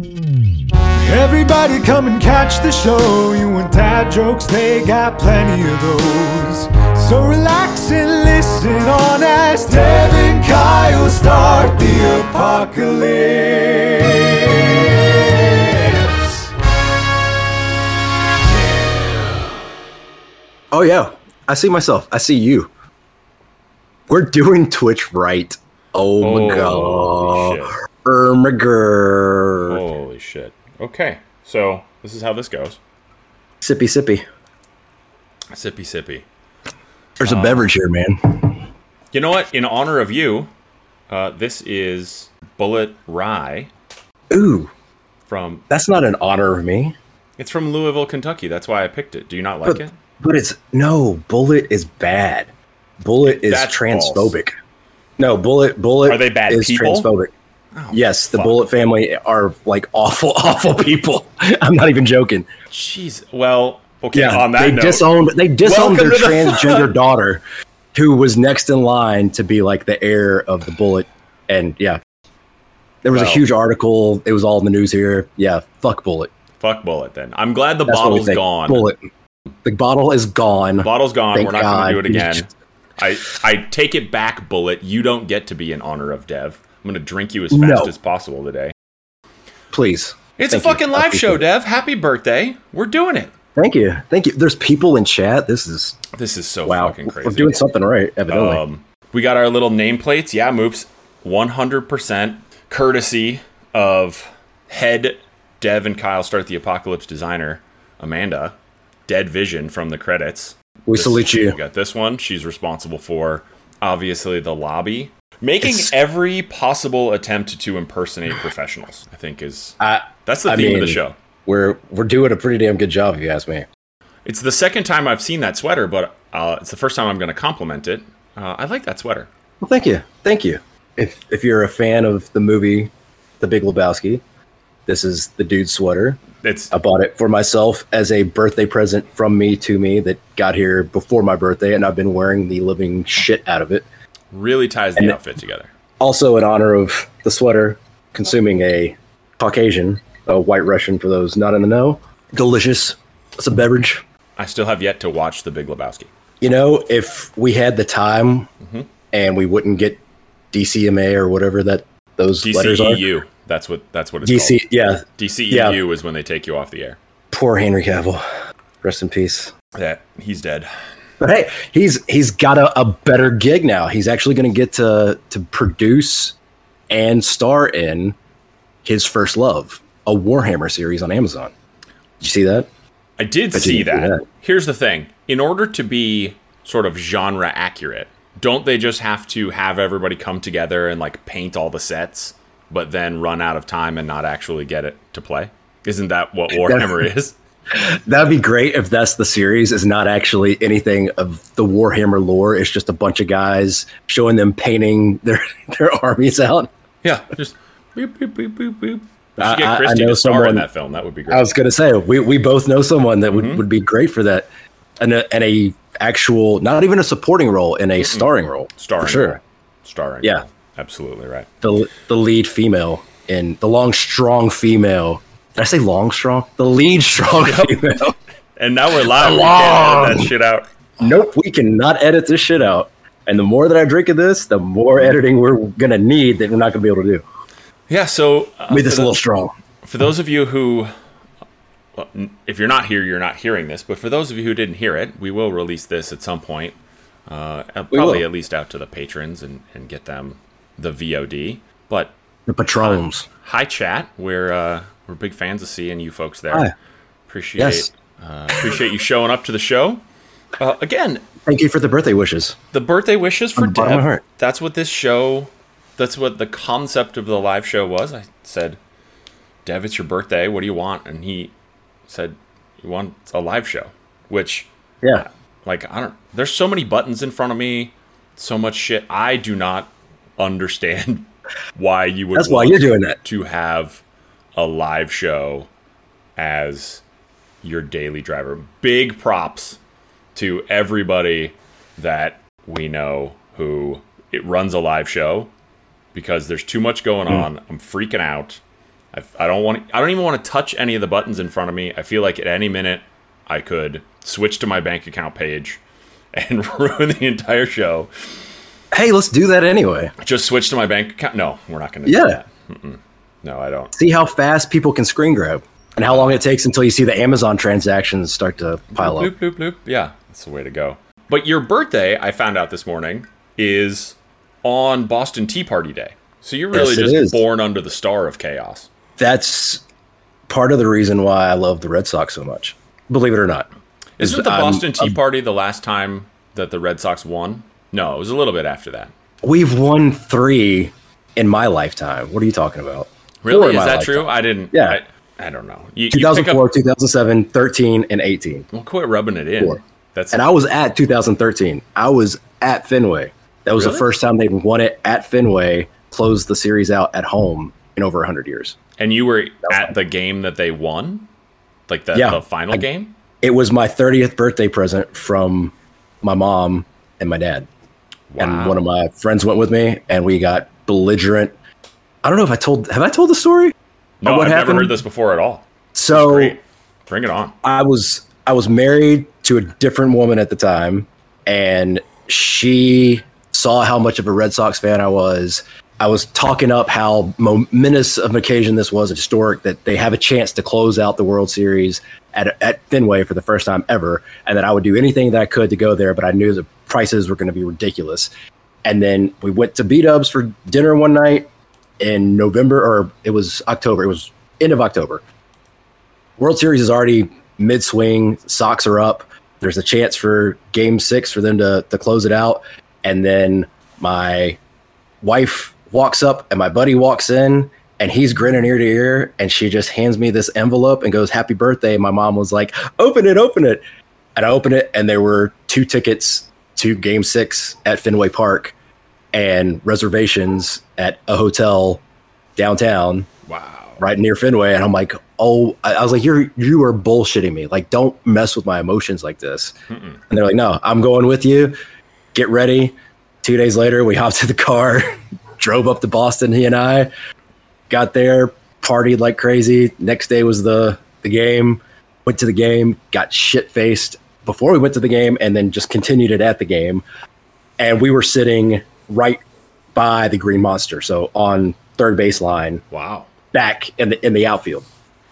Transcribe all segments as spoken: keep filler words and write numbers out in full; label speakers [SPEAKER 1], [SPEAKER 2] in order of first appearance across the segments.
[SPEAKER 1] Everybody come and catch the show. You want dad jokes, they got plenty of those. So relax and listen on as Dev and Kyle start the apocalypse.
[SPEAKER 2] Oh yeah, I see myself. I see you. We're doing Twitch right. Oh my
[SPEAKER 3] Holy
[SPEAKER 2] god.
[SPEAKER 3] shit.
[SPEAKER 2] Oh my god.
[SPEAKER 3] Holy shit. Okay, so this is how this goes.
[SPEAKER 2] Sippy sippy.
[SPEAKER 3] Sippy sippy.
[SPEAKER 2] There's a uh, beverage here, man.
[SPEAKER 3] You know what? In honor of you, uh, this is Bulleit Rye.
[SPEAKER 2] Ooh.
[SPEAKER 3] From
[SPEAKER 2] That's not an honor of me.
[SPEAKER 3] It's from Louisville, Kentucky. That's why I picked it. Do you not like
[SPEAKER 2] but,
[SPEAKER 3] it?
[SPEAKER 2] But it's no, Bulleit is bad. Bulleit is
[SPEAKER 3] That's
[SPEAKER 2] transphobic.
[SPEAKER 3] false.
[SPEAKER 2] No, Bulleit Bulleit
[SPEAKER 3] Are they bad
[SPEAKER 2] is
[SPEAKER 3] people?
[SPEAKER 2] transphobic.
[SPEAKER 3] Oh,
[SPEAKER 2] yes, the
[SPEAKER 3] fuck.
[SPEAKER 2] Bulleit family are like awful, awful people. I'm not even joking.
[SPEAKER 3] Jeez. Well, okay.
[SPEAKER 2] Yeah,
[SPEAKER 3] on that
[SPEAKER 2] they
[SPEAKER 3] note,
[SPEAKER 2] disowned they disowned
[SPEAKER 3] welcome
[SPEAKER 2] their
[SPEAKER 3] to the-
[SPEAKER 2] transgender daughter, who was next in line to be like the heir of the Bulleit. And yeah, there was
[SPEAKER 3] Well,
[SPEAKER 2] a huge article. It was all in the news here. Yeah, fuck Bulleit.
[SPEAKER 3] Fuck Bulleit then. I'm glad the
[SPEAKER 2] That's what we
[SPEAKER 3] bottle's
[SPEAKER 2] think.
[SPEAKER 3] gone.
[SPEAKER 2] Bulleit. The bottle is gone.
[SPEAKER 3] The bottle's gone.
[SPEAKER 2] Thank
[SPEAKER 3] We're not
[SPEAKER 2] God.
[SPEAKER 3] going to do it again. I, I take it back, Bulleit. You don't get to be in honor of Dev. I'm going to drink you as fast
[SPEAKER 2] No.
[SPEAKER 3] as possible today.
[SPEAKER 2] Please.
[SPEAKER 3] It's
[SPEAKER 2] Thank
[SPEAKER 3] a fucking
[SPEAKER 2] you. I
[SPEAKER 3] live
[SPEAKER 2] appreciate
[SPEAKER 3] show,
[SPEAKER 2] it.
[SPEAKER 3] Dev. Happy birthday. We're doing it.
[SPEAKER 2] Thank you. Thank you. There's people in chat. This is
[SPEAKER 3] This is so
[SPEAKER 2] wow.
[SPEAKER 3] fucking crazy.
[SPEAKER 2] We're doing something right, evidently.
[SPEAKER 3] Um, we got our little nameplates. Yeah, Moops. one hundred percent courtesy of head Dev and Kyle Start the Apocalypse designer, Amanda. Dead Vision from the credits.
[SPEAKER 2] we
[SPEAKER 3] This-
[SPEAKER 2] salute you.
[SPEAKER 3] We got this one. She's responsible for, obviously, the lobby. Making
[SPEAKER 2] It's-
[SPEAKER 3] every possible attempt to impersonate professionals, I think, is...
[SPEAKER 2] I,
[SPEAKER 3] That's the
[SPEAKER 2] I
[SPEAKER 3] theme of the
[SPEAKER 2] mean,
[SPEAKER 3] show.
[SPEAKER 2] We're we're doing a pretty damn good job, if you ask me.
[SPEAKER 3] It's the second time I've seen that sweater, but uh, it's the first time I'm going to compliment it. Uh, I like that sweater.
[SPEAKER 2] Well, thank you. Thank you. If if you're a fan of the movie The Big Lebowski, this is the dude's sweater.
[SPEAKER 3] It's
[SPEAKER 2] I bought it for myself as a birthday present from me to me that got here before my birthday, and I've been wearing the living shit out of it.
[SPEAKER 3] really ties the
[SPEAKER 2] And-
[SPEAKER 3] outfit together.
[SPEAKER 2] Also, in honor of the sweater, consuming a Caucasian, a white Russian for those not in the know. Delicious. It's a beverage.
[SPEAKER 3] I still have yet to watch The Big Lebowski.
[SPEAKER 2] You know, if we had the time
[SPEAKER 3] Mm-hmm.
[SPEAKER 2] and we wouldn't get D C M A or whatever that those letters are.
[SPEAKER 3] D C E U. That's what that's what it's
[SPEAKER 2] D C,
[SPEAKER 3] called.
[SPEAKER 2] yeah.
[SPEAKER 3] D C E U
[SPEAKER 2] yeah.
[SPEAKER 3] is when they take you off the air.
[SPEAKER 2] Poor Henry Cavill. Rest in peace.
[SPEAKER 3] That he's dead.
[SPEAKER 2] But hey, he's he's got a, a better gig now. He's actually going to get to to produce and star in his first love, a Warhammer series on Amazon. Did you see that?
[SPEAKER 3] I did
[SPEAKER 2] Bet you
[SPEAKER 3] see
[SPEAKER 2] didn't
[SPEAKER 3] that.
[SPEAKER 2] see that.
[SPEAKER 3] Here's the thing. In order to be sort of genre accurate, don't they just have to have everybody come together and like paint all the sets, but then run out of time and not actually get it to play? Isn't that what Warhammer is?
[SPEAKER 2] That'd be great if that's the series, is not actually anything of the Warhammer lore. It's just a bunch of guys showing them painting their, their armies out.
[SPEAKER 3] Yeah, just boop, boop, boop, boop, boop. We should
[SPEAKER 2] I-
[SPEAKER 3] get
[SPEAKER 2] I- I
[SPEAKER 3] Christy
[SPEAKER 2] know
[SPEAKER 3] to star in
[SPEAKER 2] someone-
[SPEAKER 3] that film. That would be great.
[SPEAKER 2] I was going to say, we, we both know someone that would,
[SPEAKER 3] Mhm.
[SPEAKER 2] would be great for that. And a, and a actual, not even a supporting role, in a starring role.
[SPEAKER 3] Starring.
[SPEAKER 2] For sure.
[SPEAKER 3] role. Starring.
[SPEAKER 2] Yeah.
[SPEAKER 3] role. Absolutely right.
[SPEAKER 2] The, the lead female in the long, strong female. Did I say long, strong? The lead strong female.
[SPEAKER 3] And now we're live. We can't edit that shit out.
[SPEAKER 2] Nope, we cannot edit this shit out. And the more that I drink of this, the more editing we're going to need that we're not going to be able to do.
[SPEAKER 3] Yeah, so... Uh,
[SPEAKER 2] Made this
[SPEAKER 3] for
[SPEAKER 2] a
[SPEAKER 3] the-
[SPEAKER 2] little strong.
[SPEAKER 3] For those of you who, well, n- if you're not here, you're not hearing this. But for those of you who didn't hear it, we will release this at some point. Uh, uh,
[SPEAKER 2] We
[SPEAKER 3] probably
[SPEAKER 2] will.
[SPEAKER 3] at least out to the patrons and, and get them the V O D. But
[SPEAKER 2] The Patrons.
[SPEAKER 3] hi, chat. We're uh, we're big fans of seeing you folks there.
[SPEAKER 2] Hi.
[SPEAKER 3] Appreciate
[SPEAKER 2] Yes.
[SPEAKER 3] uh, appreciate you showing up to the show. Uh, again,
[SPEAKER 2] Thank you for the birthday wishes.
[SPEAKER 3] the birthday wishes for
[SPEAKER 2] From the bottom of
[SPEAKER 3] Dev.
[SPEAKER 2] my heart.
[SPEAKER 3] That's what this show. That's what the concept of the live show was. I said, Dev, it's your birthday. What do you want? And he said, he wants a live show. Which,
[SPEAKER 2] Yeah.
[SPEAKER 3] like, I don't. There's so many buttons in front of me, so much shit. I do not understand why you would.
[SPEAKER 2] That's why
[SPEAKER 3] want
[SPEAKER 2] you're doing that.
[SPEAKER 3] to have a live show as your daily driver. Big props to everybody that we know who it runs a live show, because there's too much going
[SPEAKER 2] Mm.
[SPEAKER 3] on. I'm freaking out. I, I don't want. I don't even want to touch any of the buttons in front of me. I feel like at any minute I could switch to my bank account page and ruin the entire show.
[SPEAKER 2] Hey, let's do that anyway.
[SPEAKER 3] Just switch to my bank account. No, we're not going to.
[SPEAKER 2] Yeah.
[SPEAKER 3] Do that. Mm-mm. No, I don't.
[SPEAKER 2] See how fast people can screen grab and how long it takes until you see the Amazon transactions start to pile
[SPEAKER 3] bloop,
[SPEAKER 2] up.
[SPEAKER 3] Bloop, bloop, bloop. Yeah, that's the way to go. But your birthday, I found out this morning, is on Boston Tea Party Day. So you're really
[SPEAKER 2] Yes, it
[SPEAKER 3] just
[SPEAKER 2] is.
[SPEAKER 3] born under the star of chaos.
[SPEAKER 2] That's part of the reason why I love the Red Sox so much. Believe it or not.
[SPEAKER 3] Isn't the
[SPEAKER 2] I'm-
[SPEAKER 3] Boston Tea
[SPEAKER 2] I'm-
[SPEAKER 3] Party the last time that the Red Sox won? No, it was a little bit after that.
[SPEAKER 2] We've won three in my lifetime. What are you talking about? Four
[SPEAKER 3] Really?
[SPEAKER 2] in
[SPEAKER 3] Is
[SPEAKER 2] my
[SPEAKER 3] that
[SPEAKER 2] lifetime.
[SPEAKER 3] true? I didn't.
[SPEAKER 2] Yeah.
[SPEAKER 3] I, I don't know. You, you
[SPEAKER 2] two thousand four,
[SPEAKER 3] pick up,
[SPEAKER 2] two thousand seven, thirteen, and eighteen.
[SPEAKER 3] well, quit rubbing it in.
[SPEAKER 2] Four.
[SPEAKER 3] That's
[SPEAKER 2] And I was at two thousand thirteen. I was at Fenway. That was
[SPEAKER 3] Really?
[SPEAKER 2] the first time they'd won it at Fenway, closed the series out at home in over one hundred years.
[SPEAKER 3] And you were at the game that they won? Like the,
[SPEAKER 2] Yeah.
[SPEAKER 3] the final
[SPEAKER 2] I-
[SPEAKER 3] game?
[SPEAKER 2] It was my thirtieth birthday present from my mom and my dad.
[SPEAKER 3] Wow.
[SPEAKER 2] And one of my friends went with me, and we got belligerent. I don't know if I told, have I told the story?
[SPEAKER 3] No,
[SPEAKER 2] of what
[SPEAKER 3] I've
[SPEAKER 2] happened?
[SPEAKER 3] never heard this before at all.
[SPEAKER 2] So
[SPEAKER 3] Great. Bring it on.
[SPEAKER 2] I was I was married to a different woman at the time, and she saw how much of a Red Sox fan I was. I was talking up how momentous of an occasion this was, historic, that they have a chance to close out the World Series at at Fenway for the first time ever, and that I would do anything that I could to go there, but I knew the prices were going to be ridiculous. And then we went to B-Dubs for dinner one night in November, or it was October. It was end of October. World Series is already mid-swing. Sox are up. There's a chance for game six for them to, to close it out. And then my wife walks up and my buddy walks in and he's grinning ear to ear. And she just hands me this envelope and goes, "Happy birthday." My mom was like, "Open it, open it." And I opened it and there were two tickets to game six at Fenway Park and reservations at a hotel downtown.
[SPEAKER 3] Wow.
[SPEAKER 2] Right near Fenway, and I'm like, oh, I, I was like, you're you are bullshitting me. Like, don't mess with my emotions like this.
[SPEAKER 3] Mm-mm.
[SPEAKER 2] And they're like, no, I'm going with you. Get ready. Two days later, we hopped in the car, drove up to Boston. He and I got there, partied like crazy. Next day was the the game. Went to the game, got shit faced before we went to the game, and then just continued it at the game. And we were sitting right by the Green Monster, so on third baseline.
[SPEAKER 3] Wow.
[SPEAKER 2] Back in the in the outfield,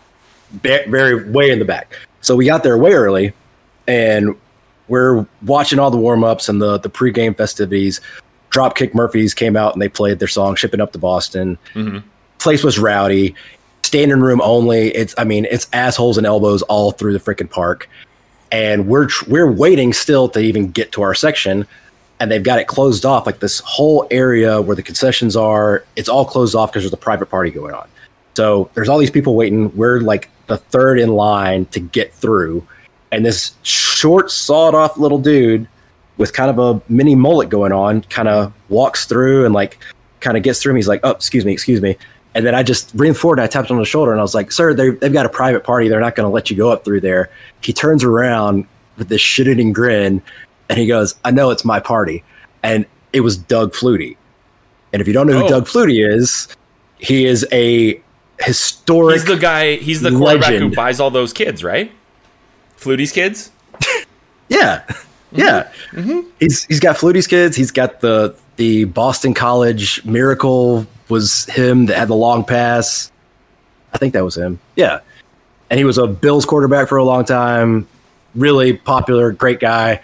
[SPEAKER 2] Ba- very way in the back. So we got there way early, and we're watching all the warm ups and the the pregame festivities. Dropkick Murphys came out and they played their song "Shipping Up to Boston."
[SPEAKER 3] Mm-hmm.
[SPEAKER 2] Place was rowdy, standing room only. It's I mean it's assholes and elbows all through the freaking park, and we're tr- we're waiting still to even get to our section. And they've got it closed off, like this whole area where the concessions are. It's all closed off because there's a private party going on. So there's all these people waiting. We're like the third in line to get through. And this short, sawed-off little dude with kind of a mini mullet going on kind of walks through and like kind of gets through me. He's like, "Oh, excuse me, excuse me." And then I just ran forward and I tapped him on the shoulder and I was like, "Sir, they've got a private party. They're not going to let you go up through there." He turns around with this shit-eating grin and he goes, "I know it's my party." And it was Doug Flutie. And if you don't know who
[SPEAKER 3] Oh.
[SPEAKER 2] Doug Flutie is, he is a historic
[SPEAKER 3] He's the guy, he's the quarterback who
[SPEAKER 2] legend.
[SPEAKER 3] buys all those kids, right? Flutie's kids?
[SPEAKER 2] Yeah. Yeah.
[SPEAKER 3] Mm-hmm.
[SPEAKER 2] He's he's got Flutie's kids. He's got the the Boston College Miracle was him that had the long pass. I think that was him. Yeah. And he was a Bills quarterback for a long time. Really popular, great guy.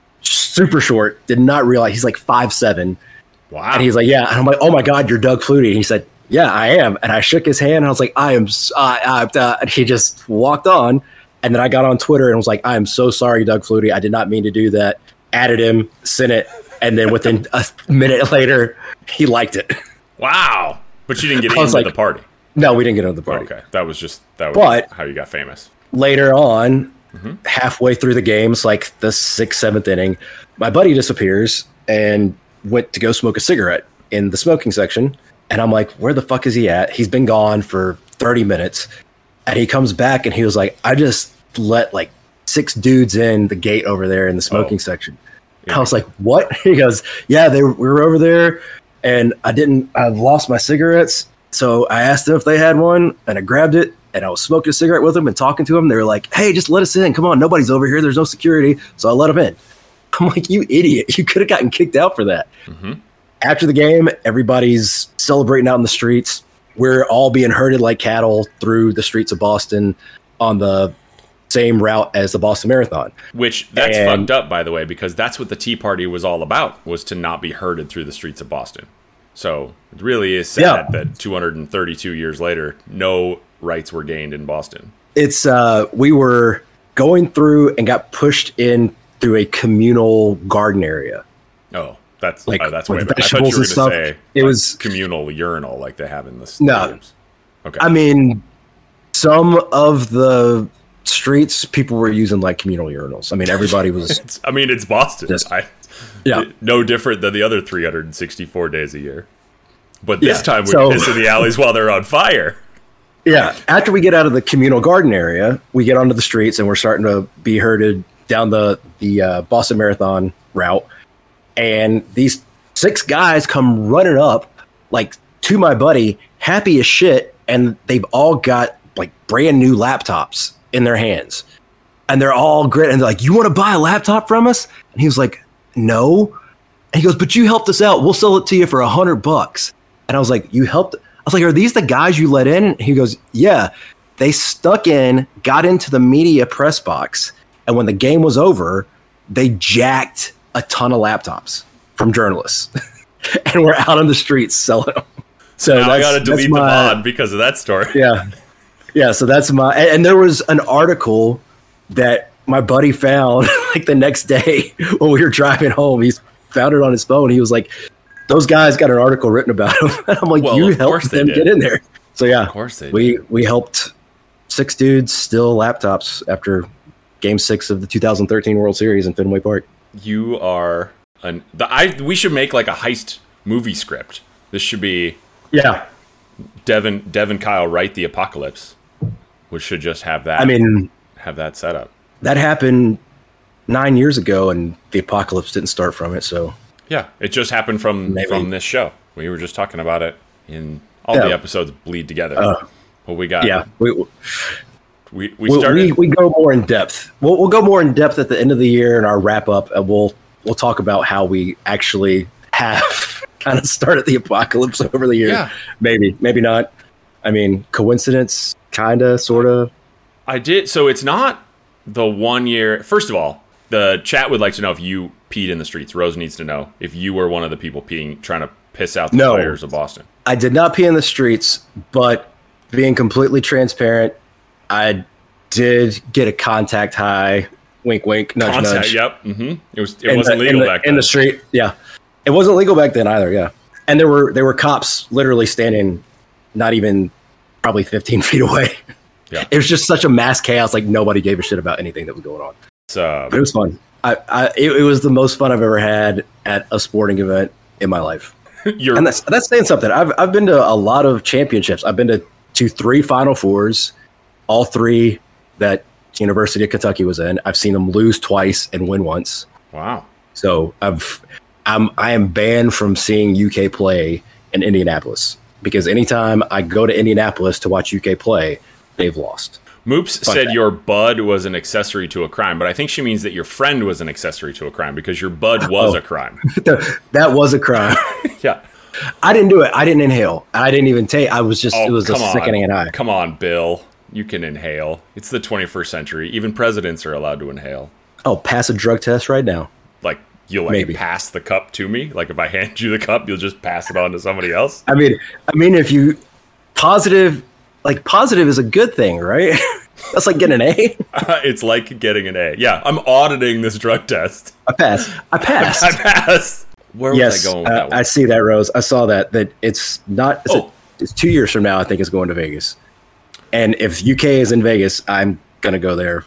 [SPEAKER 2] Super short. Did not realize he's like five seven.
[SPEAKER 3] Wow.
[SPEAKER 2] And he's like, "Yeah." And I'm like, "Oh my God, you're Doug Flutie." And he said, "Yeah, I am." And I shook his hand and I was like, "I am." s- Uh, uh, uh, and he just walked on. And then I got on Twitter and was like, "I am so sorry, Doug Flutie. I did not mean to do that." Added him, sent it. And then within a minute later, he liked it.
[SPEAKER 3] Wow. But you didn't get
[SPEAKER 2] I was
[SPEAKER 3] into
[SPEAKER 2] like-
[SPEAKER 3] the party.
[SPEAKER 2] No, we didn't get into the party.
[SPEAKER 3] Okay. That was just that was
[SPEAKER 2] But-
[SPEAKER 3] how you got famous.
[SPEAKER 2] Later on,
[SPEAKER 3] Mm-hmm.
[SPEAKER 2] halfway through the games, like the sixth, seventh inning, my buddy disappears and went to go smoke a cigarette in the smoking section. And I'm like, "Where the fuck is he at?" He's been gone for thirty minutes. And he comes back and he was like, "I just let like six dudes in the gate over there in the smoking
[SPEAKER 3] Oh.
[SPEAKER 2] section."
[SPEAKER 3] Yeah.
[SPEAKER 2] I was like, "What?" He goes, "Yeah, they were, we were over there and I didn't, I lost my cigarettes So I asked them if they had one, and I grabbed it, and I was smoking a cigarette with them and talking to them. They were like, hey, just let us in. Come on, nobody's over here. There's no security. So I let them in. I'm like, you idiot. You could have gotten kicked out for that. Mm-hmm. After the game, everybody's celebrating out in the streets. We're all being herded like cattle through the streets of Boston on the same route as the Boston Marathon.
[SPEAKER 3] Which, that's
[SPEAKER 2] and,
[SPEAKER 3] fucked up, by the way, because that's what the Tea Party was all about, was to not be herded through the streets of Boston. So it really is sad yeah. that two hundred thirty-two years later, no rights were gained in Boston.
[SPEAKER 2] It's, uh, we were going through and got pushed in through a communal garden area.
[SPEAKER 3] Oh, that's
[SPEAKER 2] like
[SPEAKER 3] uh, that's
[SPEAKER 2] with
[SPEAKER 3] way better. I thought you were going to say
[SPEAKER 2] it
[SPEAKER 3] like
[SPEAKER 2] was
[SPEAKER 3] communal urinal like they have in the stadiums.
[SPEAKER 2] No.
[SPEAKER 3] Okay.
[SPEAKER 2] I mean, some of the streets, people were using like communal urinals. I mean, everybody was.
[SPEAKER 3] it's, I mean, it's Boston.
[SPEAKER 2] Just,
[SPEAKER 3] I,
[SPEAKER 2] yeah.
[SPEAKER 3] No different than the other three hundred sixty-four days a year. But this
[SPEAKER 2] yeah.
[SPEAKER 3] time we
[SPEAKER 2] so,
[SPEAKER 3] piss in the alleys while they're on fire.
[SPEAKER 2] Yeah. After we get out of the communal garden area, we get onto the streets and we're starting to be herded down the, the uh, Boston Marathon route. And these six guys come running up like to my buddy, happy as shit. And they've all got like brand new laptops in their hands. And they're all great. And they're like, you want to buy a laptop from us? And he was like, no. And he goes, but you helped us out. We'll sell it to you for a hundred bucks. And I was like, you helped? I was like, are these the guys you let in? And he goes, yeah. They stuck in, got into the media press box. And when the game was over, they jacked a ton of laptops from journalists. And we're out on the streets selling them. So
[SPEAKER 3] now I got to delete my, the mod because of that story.
[SPEAKER 2] Yeah. Yeah. So that's my, and, and there was an article that my buddy found like the next day when we were driving home. He's found it on his phone. He was like, those guys got an article written about him. And I'm like, well, you helped them get in there. So yeah,
[SPEAKER 3] of course they
[SPEAKER 2] we,
[SPEAKER 3] did.
[SPEAKER 2] we helped six dudes steal laptops after game six of the two thousand thirteen World Series in Fenway Park.
[SPEAKER 3] You are an, the, I, we should make like a heist movie script. This should be,
[SPEAKER 2] yeah.
[SPEAKER 3] Devin, Devin Kyle write the apocalypse, which should just have that.
[SPEAKER 2] I mean,
[SPEAKER 3] have that set up.
[SPEAKER 2] That happened nine years ago, and the apocalypse didn't start from it. So
[SPEAKER 3] yeah, it just happened from
[SPEAKER 2] Maybe.
[SPEAKER 3] from this show. We were just talking about it in all
[SPEAKER 2] yeah.
[SPEAKER 3] the episodes bleed together.
[SPEAKER 2] Uh,
[SPEAKER 3] what we got?
[SPEAKER 2] Yeah, we
[SPEAKER 3] we we
[SPEAKER 2] we,
[SPEAKER 3] started.
[SPEAKER 2] we, we go more in depth. We'll we'll go more in depth at the end of the year in our wrap up, and we'll we'll talk about how we actually have kind of started the apocalypse over the year.
[SPEAKER 3] Yeah.
[SPEAKER 2] Maybe, maybe not. I mean, coincidence, kind of, sort of.
[SPEAKER 3] I did. So it's not the one year. First of all, the chat would like to know if you peed in the streets. Rose needs to know if you were one of the people peeing, trying to piss out the
[SPEAKER 2] No.
[SPEAKER 3] players of Boston.
[SPEAKER 2] I did not pee in the streets, but being completely transparent, I did get a contact high. Wink, wink, nudge,
[SPEAKER 3] Contact,
[SPEAKER 2] nudge.
[SPEAKER 3] Yep. Mm-hmm. It was. It
[SPEAKER 2] In
[SPEAKER 3] wasn't
[SPEAKER 2] the,
[SPEAKER 3] legal
[SPEAKER 2] in the,
[SPEAKER 3] back then.
[SPEAKER 2] in the street. Yeah, it wasn't legal back then either. Yeah, and there were there were cops literally standing, not even probably fifteen feet away.
[SPEAKER 3] Yeah,
[SPEAKER 2] it was just such a mass chaos. Like nobody gave a shit about anything that was going on.
[SPEAKER 3] So,
[SPEAKER 2] but it was fun. I, I it, it was the most fun I've ever had at a sporting event in my life.
[SPEAKER 3] You're,
[SPEAKER 2] and that's that's saying something. I've I've been to a lot of championships. I've been to to three Final Fours, all three that University of Kentucky was in. I've seen them lose twice and win once.
[SPEAKER 3] Wow.
[SPEAKER 2] So I've I'm I am banned from seeing U K play in Indianapolis because anytime I go to Indianapolis to watch U K play, they've lost.
[SPEAKER 3] Moops
[SPEAKER 2] Fun
[SPEAKER 3] said
[SPEAKER 2] fact.
[SPEAKER 3] your bud was an accessory to a crime, but I think she means that your friend was an accessory to a crime because your bud was
[SPEAKER 2] Oh.
[SPEAKER 3] a crime.
[SPEAKER 2] That was a crime.
[SPEAKER 3] Yeah.
[SPEAKER 2] I didn't do it. I didn't inhale. I didn't even take. I was just.
[SPEAKER 3] Oh,
[SPEAKER 2] it was a
[SPEAKER 3] come on.
[SPEAKER 2] sickening high.
[SPEAKER 3] Come on, Bill. You can inhale. It's the twenty-first century. Even presidents are allowed to inhale.
[SPEAKER 2] Oh, pass a drug test right now.
[SPEAKER 3] Like, you'll like
[SPEAKER 2] Maybe.
[SPEAKER 3] pass the cup to me? Like, if I hand you the cup, you'll just pass it on to somebody else?
[SPEAKER 2] I mean, I mean, if you positive, like positive is a good thing, right? That's like getting an A.
[SPEAKER 3] It's like getting an A. Yeah, I'm auditing this drug test.
[SPEAKER 2] I passed. I passed.
[SPEAKER 3] I passed. Where was
[SPEAKER 2] yes,
[SPEAKER 3] I going with
[SPEAKER 2] uh,
[SPEAKER 3] that one?
[SPEAKER 2] I see that, Rose. I saw that. That it's not. It's,
[SPEAKER 3] Oh.
[SPEAKER 2] a, it's two years from now. I think it's going to Vegas. And if U K is in Vegas, I'm gonna go there.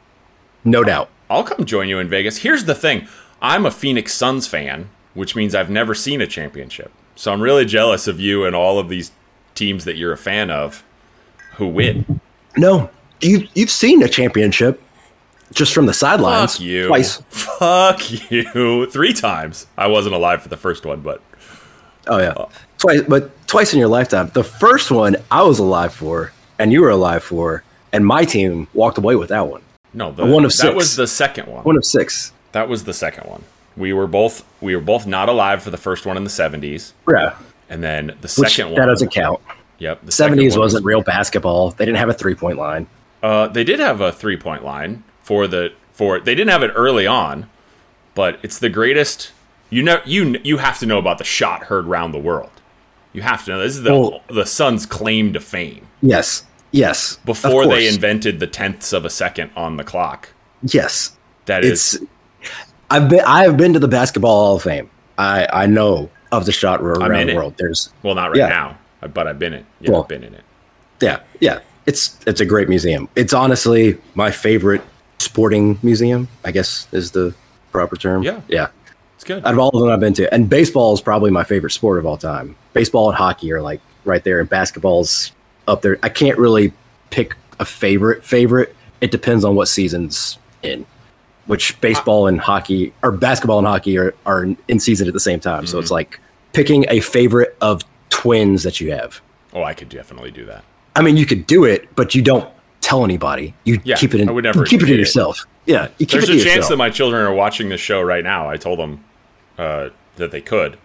[SPEAKER 2] No doubt.
[SPEAKER 3] I'll come join you in Vegas. Here's the thing. I'm a Phoenix Suns fan, which means I've never seen a championship. So I'm really jealous of you and all of these teams that you're a fan of who win.
[SPEAKER 2] No, you you've seen a championship just from the sidelines.
[SPEAKER 3] Fuck you.
[SPEAKER 2] Twice.
[SPEAKER 3] Fuck you. Three times. I wasn't alive for the first one, but
[SPEAKER 2] Oh yeah. twice, but twice in your lifetime. The first one I was alive for, and you were alive for, and my team walked away with that one.
[SPEAKER 3] No, the,
[SPEAKER 2] one of
[SPEAKER 3] that
[SPEAKER 2] six.
[SPEAKER 3] was the second one.
[SPEAKER 2] One of six.
[SPEAKER 3] That was the second one. We were both we were both not alive for the first one in the seventies.
[SPEAKER 2] Yeah.
[SPEAKER 3] And then the
[SPEAKER 2] Which,
[SPEAKER 3] second
[SPEAKER 2] that
[SPEAKER 3] one.
[SPEAKER 2] That doesn't count.
[SPEAKER 3] Yep. The
[SPEAKER 2] seventies
[SPEAKER 3] one
[SPEAKER 2] wasn't
[SPEAKER 3] was,
[SPEAKER 2] real basketball. They didn't have a three-point line.
[SPEAKER 3] Uh, they did have a three-point line for the for. They didn't have it early on, but it's the greatest. You know, you you have to know about the shot heard round the world. You have to know. This is the
[SPEAKER 2] Well,
[SPEAKER 3] the Suns' claim to fame.
[SPEAKER 2] Yes. Yes.
[SPEAKER 3] Before
[SPEAKER 2] of
[SPEAKER 3] they
[SPEAKER 2] course.
[SPEAKER 3] invented the tenths of a second on the clock.
[SPEAKER 2] Yes.
[SPEAKER 3] That
[SPEAKER 2] it's.
[SPEAKER 3] is.
[SPEAKER 2] I've been. I have been to the Basketball Hall of Fame. I I know of the shot around
[SPEAKER 3] I'm in
[SPEAKER 2] the
[SPEAKER 3] it.
[SPEAKER 2] world. There's.
[SPEAKER 3] Well, not right
[SPEAKER 2] Yeah.
[SPEAKER 3] now, but I've been in. Yeah,
[SPEAKER 2] Well,
[SPEAKER 3] I've been in it.
[SPEAKER 2] Yeah. Yeah. It's it's a great museum. It's honestly my favorite sporting museum, I guess is the proper term.
[SPEAKER 3] Yeah.
[SPEAKER 2] Yeah.
[SPEAKER 3] It's good.
[SPEAKER 2] Out of all of them I've been to. And baseball is probably my favorite sport of all time. Baseball and hockey are like right there, and basketball's up there. I can't really pick a favorite favorite. It depends on what season's in. Which baseball and hockey or basketball and hockey are, are in season at the same time. Mm-hmm. So it's like picking a favorite of twins that you have.
[SPEAKER 3] Oh, I could definitely do that.
[SPEAKER 2] I mean, you could do it, but you don't tell anybody. You
[SPEAKER 3] Yeah,
[SPEAKER 2] keep it in.
[SPEAKER 3] I would never
[SPEAKER 2] you keep it to
[SPEAKER 3] admit it.
[SPEAKER 2] yourself. Yeah, you keep
[SPEAKER 3] There's
[SPEAKER 2] it
[SPEAKER 3] a
[SPEAKER 2] to
[SPEAKER 3] chance
[SPEAKER 2] yourself.
[SPEAKER 3] that my children are watching this show right now. I told them uh, that they could,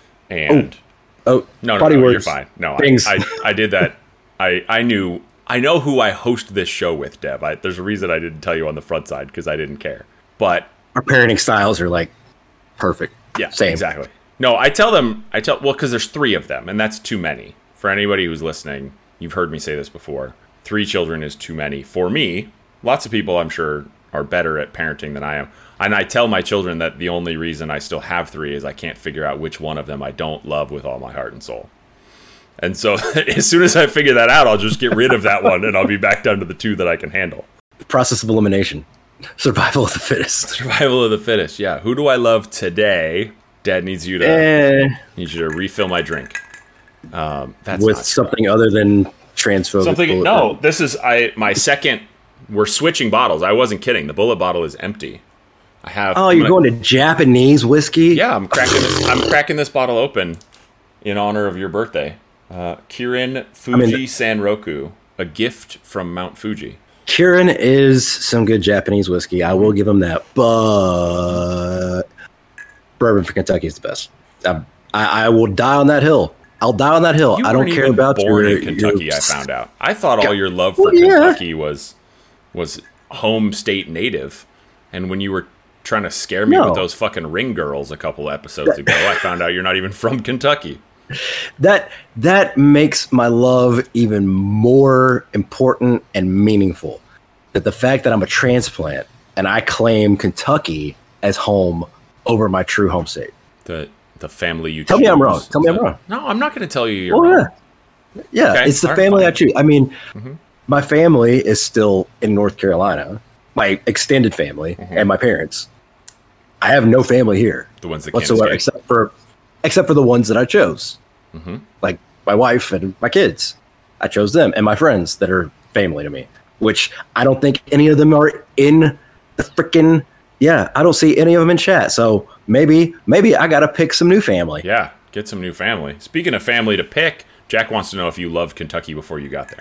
[SPEAKER 3] and
[SPEAKER 2] oh,
[SPEAKER 3] no, no,
[SPEAKER 2] body
[SPEAKER 3] no,
[SPEAKER 2] words.
[SPEAKER 3] you're fine. No, I,
[SPEAKER 2] Things.
[SPEAKER 3] I, I did that. I, I knew. I know who I host this show with, Deb. I, there's a reason I didn't tell you on the front side because I didn't care. But
[SPEAKER 2] Our parenting styles are like perfect.
[SPEAKER 3] yeah,
[SPEAKER 2] Same.
[SPEAKER 3] exactly. No, I tell them. I tell well because there's three of them, and that's too many for anybody who's listening. You've heard me say this before. Three children is too many for me. Lots of people, I'm sure, are better at parenting than I am. And I tell my children that the only reason I still have three is I can't figure out which one of them I don't love with all my heart and soul. And so as soon as I figure that out, I'll just get rid of that one and I'll be back down to the two that I can handle.
[SPEAKER 2] The process of elimination. Survival of the fittest.
[SPEAKER 3] Survival of the fittest. Yeah. Who do I love today? Dad needs you to
[SPEAKER 2] Eh,
[SPEAKER 3] needs you to refill my drink. Um, that's
[SPEAKER 2] with
[SPEAKER 3] not
[SPEAKER 2] something other than transphobic.
[SPEAKER 3] something.
[SPEAKER 2] bullet
[SPEAKER 3] No,
[SPEAKER 2] bill.
[SPEAKER 3] this is I my second. We're switching bottles. I wasn't kidding. The bullet bottle is empty. I have.
[SPEAKER 2] Oh,
[SPEAKER 3] I'm
[SPEAKER 2] you're
[SPEAKER 3] gonna-
[SPEAKER 2] going to Japanese whiskey?
[SPEAKER 3] Yeah, I'm cracking. This, I'm cracking this bottle open in honor of your birthday. Uh, Kirin Fuji
[SPEAKER 2] mean-
[SPEAKER 3] Sanroku, a gift from Mount Fuji.
[SPEAKER 2] Kirin is some good Japanese whiskey. I will give him that. But bourbon for Kentucky is the best. I, I, I will die on that hill. I'll die on that hill.
[SPEAKER 3] You
[SPEAKER 2] I don't
[SPEAKER 3] weren't
[SPEAKER 2] care
[SPEAKER 3] even
[SPEAKER 2] about
[SPEAKER 3] born
[SPEAKER 2] your,
[SPEAKER 3] in Kentucky.
[SPEAKER 2] your-
[SPEAKER 3] I found out. I thought all your love for
[SPEAKER 2] Well, yeah.
[SPEAKER 3] Kentucky was was home state native, and when you were trying to scare me
[SPEAKER 2] No.
[SPEAKER 3] with those fucking ring girls a couple episodes ago, I found out you're not even from Kentucky.
[SPEAKER 2] That that makes my love even more important and meaningful. That the fact that I'm a transplant and I claim Kentucky as home over my true home state.
[SPEAKER 3] The the family you
[SPEAKER 2] Tell me I'm
[SPEAKER 3] choose.
[SPEAKER 2] wrong. Tell me I'm wrong.
[SPEAKER 3] No, I'm not going to tell you you're
[SPEAKER 2] Oh
[SPEAKER 3] wrong.
[SPEAKER 2] yeah, yeah.
[SPEAKER 3] Okay,
[SPEAKER 2] It's the
[SPEAKER 3] all right,
[SPEAKER 2] family I
[SPEAKER 3] fine.
[SPEAKER 2] choose. I mean,
[SPEAKER 3] Mm-hmm.
[SPEAKER 2] my family is still in North Carolina. My extended family
[SPEAKER 3] Mm-hmm.
[SPEAKER 2] and my parents. I have no family here
[SPEAKER 3] The ones that can't
[SPEAKER 2] whatsoever,
[SPEAKER 3] escape.
[SPEAKER 2] except for except for the ones that I chose,
[SPEAKER 3] Mm-hmm.
[SPEAKER 2] like my wife and my kids. I chose them and my friends that are family to me. Which I don't think any of them are in the freaking. Yeah, I don't see any of them in chat. So maybe maybe I got to pick some new family.
[SPEAKER 3] Yeah, get some new family. Speaking of family to pick, Jack wants to know if you loved Kentucky before you got there.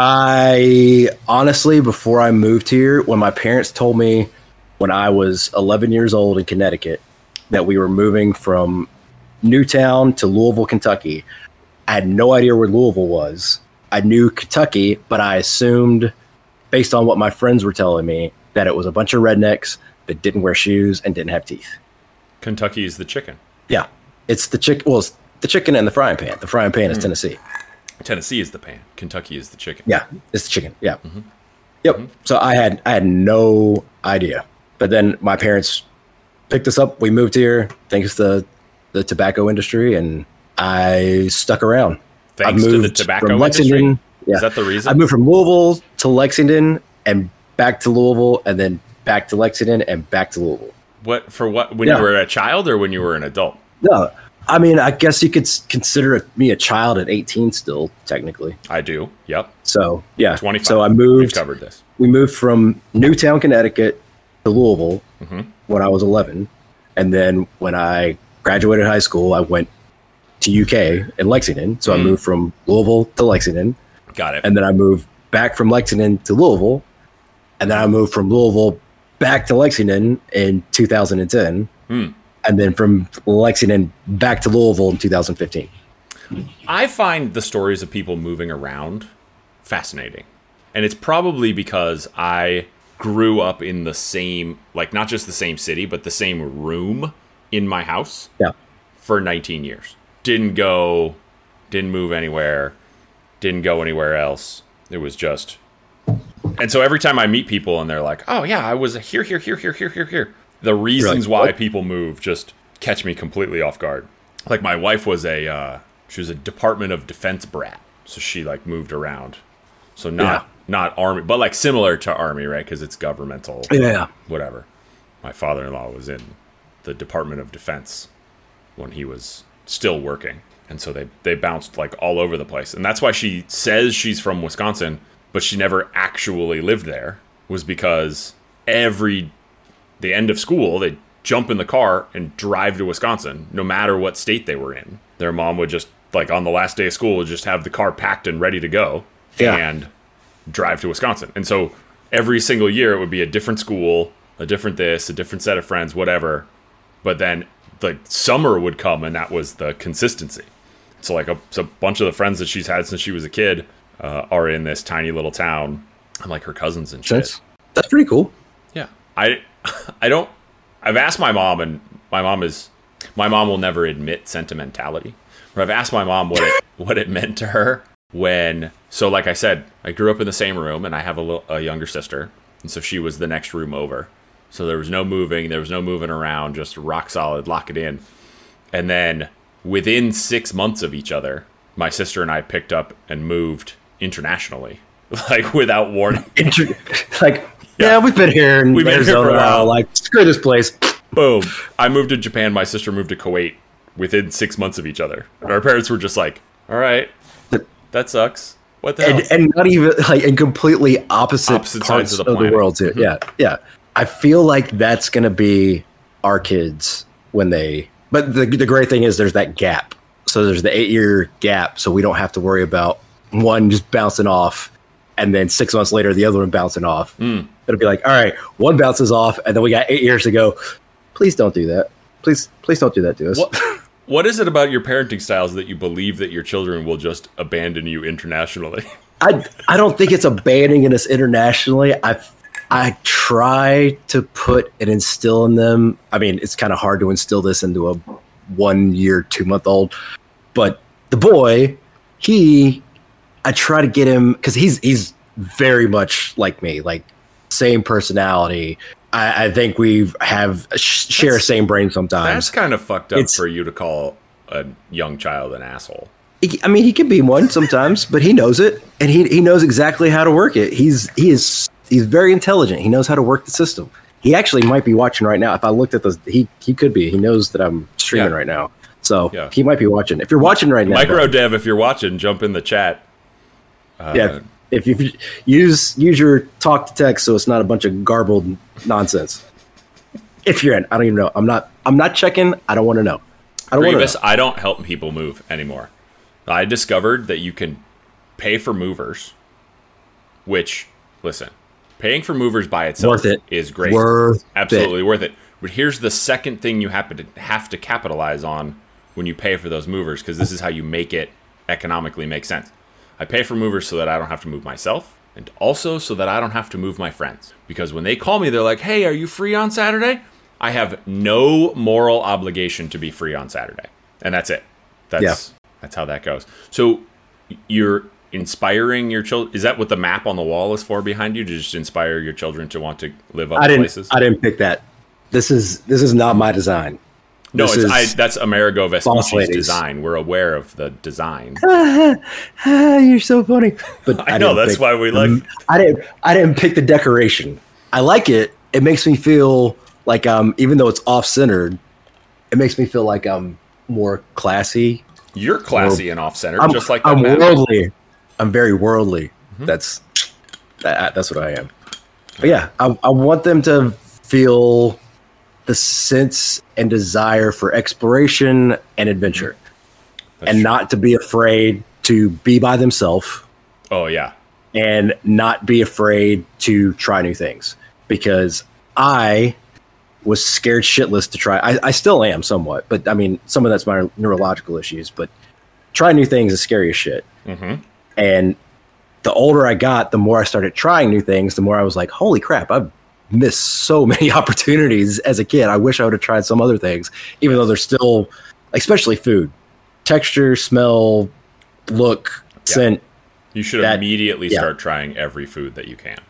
[SPEAKER 2] I honestly, before I moved here, when my parents told me when I was eleven years old in Connecticut that we were moving from Newtown to Louisville, Kentucky, I had no idea where Louisville was. I knew Kentucky, but I assumed, based on what my friends were telling me, that it was a bunch of rednecks that didn't wear shoes and didn't have teeth.
[SPEAKER 3] Kentucky is the chicken.
[SPEAKER 2] Yeah, it's the chick. Well, it's the chicken and the frying pan. The frying pan is Tennessee.
[SPEAKER 3] Tennessee is the pan. Kentucky is the chicken.
[SPEAKER 2] Yeah, it's the chicken. Yeah. Yep. So I had I had no idea. But then my parents picked us up. We moved here thanks to the tobacco industry, and I stuck around.
[SPEAKER 3] Thanks
[SPEAKER 2] I
[SPEAKER 3] to the
[SPEAKER 2] moved
[SPEAKER 3] tobacco
[SPEAKER 2] from
[SPEAKER 3] industry.
[SPEAKER 2] Lexington. Yeah.
[SPEAKER 3] Is that the reason?
[SPEAKER 2] I moved from Louisville to Lexington and back to Louisville and then back to Lexington and back to Louisville.
[SPEAKER 3] What for? What when
[SPEAKER 2] Yeah.
[SPEAKER 3] you were a child or when you were an adult?
[SPEAKER 2] No, I mean, I guess you could s- consider me a child at eighteen still, technically.
[SPEAKER 3] I do. Yep.
[SPEAKER 2] So, yeah.
[SPEAKER 3] twenty-five.
[SPEAKER 2] So I
[SPEAKER 3] We've
[SPEAKER 2] moved.
[SPEAKER 3] covered this.
[SPEAKER 2] We moved from Newtown, Connecticut to Louisville
[SPEAKER 3] Mhm.
[SPEAKER 2] when I was eleven. And then when I graduated high school, I went to U K in Lexington. So mm. I moved from Louisville to Lexington.
[SPEAKER 3] Got it.
[SPEAKER 2] And then I moved back from Lexington to Louisville. And then I moved from Louisville back to Lexington in two thousand ten. Mm. And then from Lexington back to Louisville in two thousand fifteen.
[SPEAKER 3] I find the stories of people moving around fascinating. And it's probably because I grew up in the same, like not just the same city, but the same room in my house
[SPEAKER 2] yeah.
[SPEAKER 3] for nineteen years. Didn't go, didn't move anywhere, didn't go anywhere else. It was just... And so every time I meet people and they're like, oh yeah, I was here, here, here, here, here, here, here. The reasons like, why what? people move just catch me completely off guard. Like my wife was a, uh, she was a Department of Defense brat. So she like moved around. So not, yeah. not Army, but like similar to Army, right? Because it's governmental.
[SPEAKER 2] Yeah.
[SPEAKER 3] Whatever. My father-in-law was in the Department of Defense when he was still working. And so they, they bounced like all over the place. And that's why she says she's from Wisconsin, but she never actually lived there, was because every the end of school, they'd jump in the car and drive to Wisconsin, no matter what state they were in. Their mom would just, like on the last day of school, would just have the car packed and ready to go
[SPEAKER 2] yeah.
[SPEAKER 3] and drive to Wisconsin. And so every single year it would be a different school, a different this, a different set of friends, whatever. But then the summer would come and that was the consistency. So like a, so a bunch of the friends that she's had since she was a kid uh, are in this tiny little town, and like her cousins and shit.
[SPEAKER 2] That's, that's pretty cool.
[SPEAKER 3] Yeah. I I don't I've asked my mom, and my mom is my mom will never admit sentimentality. But I've asked my mom what it what it meant to her when, so like I said, I grew up in the same room and I have a little, a younger sister, and so she was the next room over. So there was no moving, there was no moving around, just rock solid, lock it in. And then within six months of each other, my sister and I picked up and moved internationally, like without warning.
[SPEAKER 2] Inter- like, yeah. yeah, we've been here in
[SPEAKER 3] we've been
[SPEAKER 2] Arizona
[SPEAKER 3] here for a while.
[SPEAKER 2] Like, screw this place.
[SPEAKER 3] Boom. I moved to Japan. My sister moved to Kuwait within six months of each other. And our parents were just like, all right, that sucks. What the
[SPEAKER 2] and,
[SPEAKER 3] hell?
[SPEAKER 2] And not even like in completely opposite,
[SPEAKER 3] opposite
[SPEAKER 2] parts
[SPEAKER 3] sides of the,
[SPEAKER 2] of the world too. Mm-hmm. Yeah, yeah. I feel like that's gonna be our kids when they. But the the great thing is there's that gap. So there's the eight year gap. So we don't have to worry about one just bouncing off, and then six months later the other one bouncing off.
[SPEAKER 3] Mm.
[SPEAKER 2] It'll be like, all right, one bounces off, and then we got eight years to go. Please don't do that. Please, please don't do that to us.
[SPEAKER 3] What, what is it about your parenting styles that you believe that your children will just abandon you internationally?
[SPEAKER 2] I I don't think it's abandoning us internationally. I I try to put and instill in them. I mean, it's kind of hard to instill this into a one year, two month old, but the boy, he, I try to get him because he's he's very much like me, like same personality. I, I think we have share that's, same brain sometimes.
[SPEAKER 3] That's kind of fucked up it's, for you to call a young child an asshole.
[SPEAKER 2] I mean, he can be one sometimes, but he knows it, and he he knows exactly how to work it. He's he is he's very intelligent. He knows how to work the system. He actually might be watching right now. If I looked at this, he he could be. He knows that I'm streaming yeah. right now, so yeah. he might be watching. If you're watching right now,
[SPEAKER 3] Micro Dev, if you're watching, jump in the chat.
[SPEAKER 2] Uh, yeah, if you use use your talk to text, so it's not a bunch of garbled nonsense. If you're in, I don't even know. I'm not. I'm not checking. I don't want to know. I don't want to know.
[SPEAKER 3] I don't help people move anymore. I discovered that you can pay for movers, which, listen, paying for movers by itself
[SPEAKER 2] worth it.
[SPEAKER 3] is great.
[SPEAKER 2] Worth
[SPEAKER 3] Absolutely
[SPEAKER 2] it.
[SPEAKER 3] worth it. But here's the second thing you have to have to capitalize on when you pay for those movers, because this is how you make it economically make sense. I pay for movers so that I don't have to move myself, and also so that I don't have to move my friends. Because when they call me, they're like, hey, are you free on Saturday? I have no moral obligation to be free on Saturday. And that's it. That's yeah. That's how that goes. So you're inspiring your children. Is that what the map on the wall is for behind you? To just inspire your children to want to live up
[SPEAKER 2] I didn't,
[SPEAKER 3] places?
[SPEAKER 2] I didn't pick that. This is this is not my design.
[SPEAKER 3] No,
[SPEAKER 2] this
[SPEAKER 3] it's, I, that's Amerigo Vespucci's design. We're aware of the design.
[SPEAKER 2] You're so funny. But
[SPEAKER 3] I, I know that's pick, why we like.
[SPEAKER 2] Um, I didn't. I didn't pick the decoration. I like it. It makes me feel like um, even though it's off centered, it makes me feel like I'm more classy.
[SPEAKER 3] You're classy or, and off centered, just like that
[SPEAKER 2] I'm
[SPEAKER 3] map.
[SPEAKER 2] worldly. I'm very worldly. Mm-hmm. That's that, that's what I am. But yeah, I, I want them to feel the sense and desire for exploration and adventure. and true. Not to be afraid to be by themselves.
[SPEAKER 3] Oh, yeah.
[SPEAKER 2] And not be afraid to try new things. Because I was scared shitless to try. I, I still am somewhat, but I mean, some of that's my neurological issues, but trying new things is scary as shit.
[SPEAKER 3] Mm-hmm.
[SPEAKER 2] And the older I got, the more I started trying new things, the more I was like, holy crap, I've missed so many opportunities as a kid. I wish I would have tried some other things, even though they're still, especially food, texture, smell, look, yeah. scent.
[SPEAKER 3] You should that, immediately yeah. start trying every food that you can.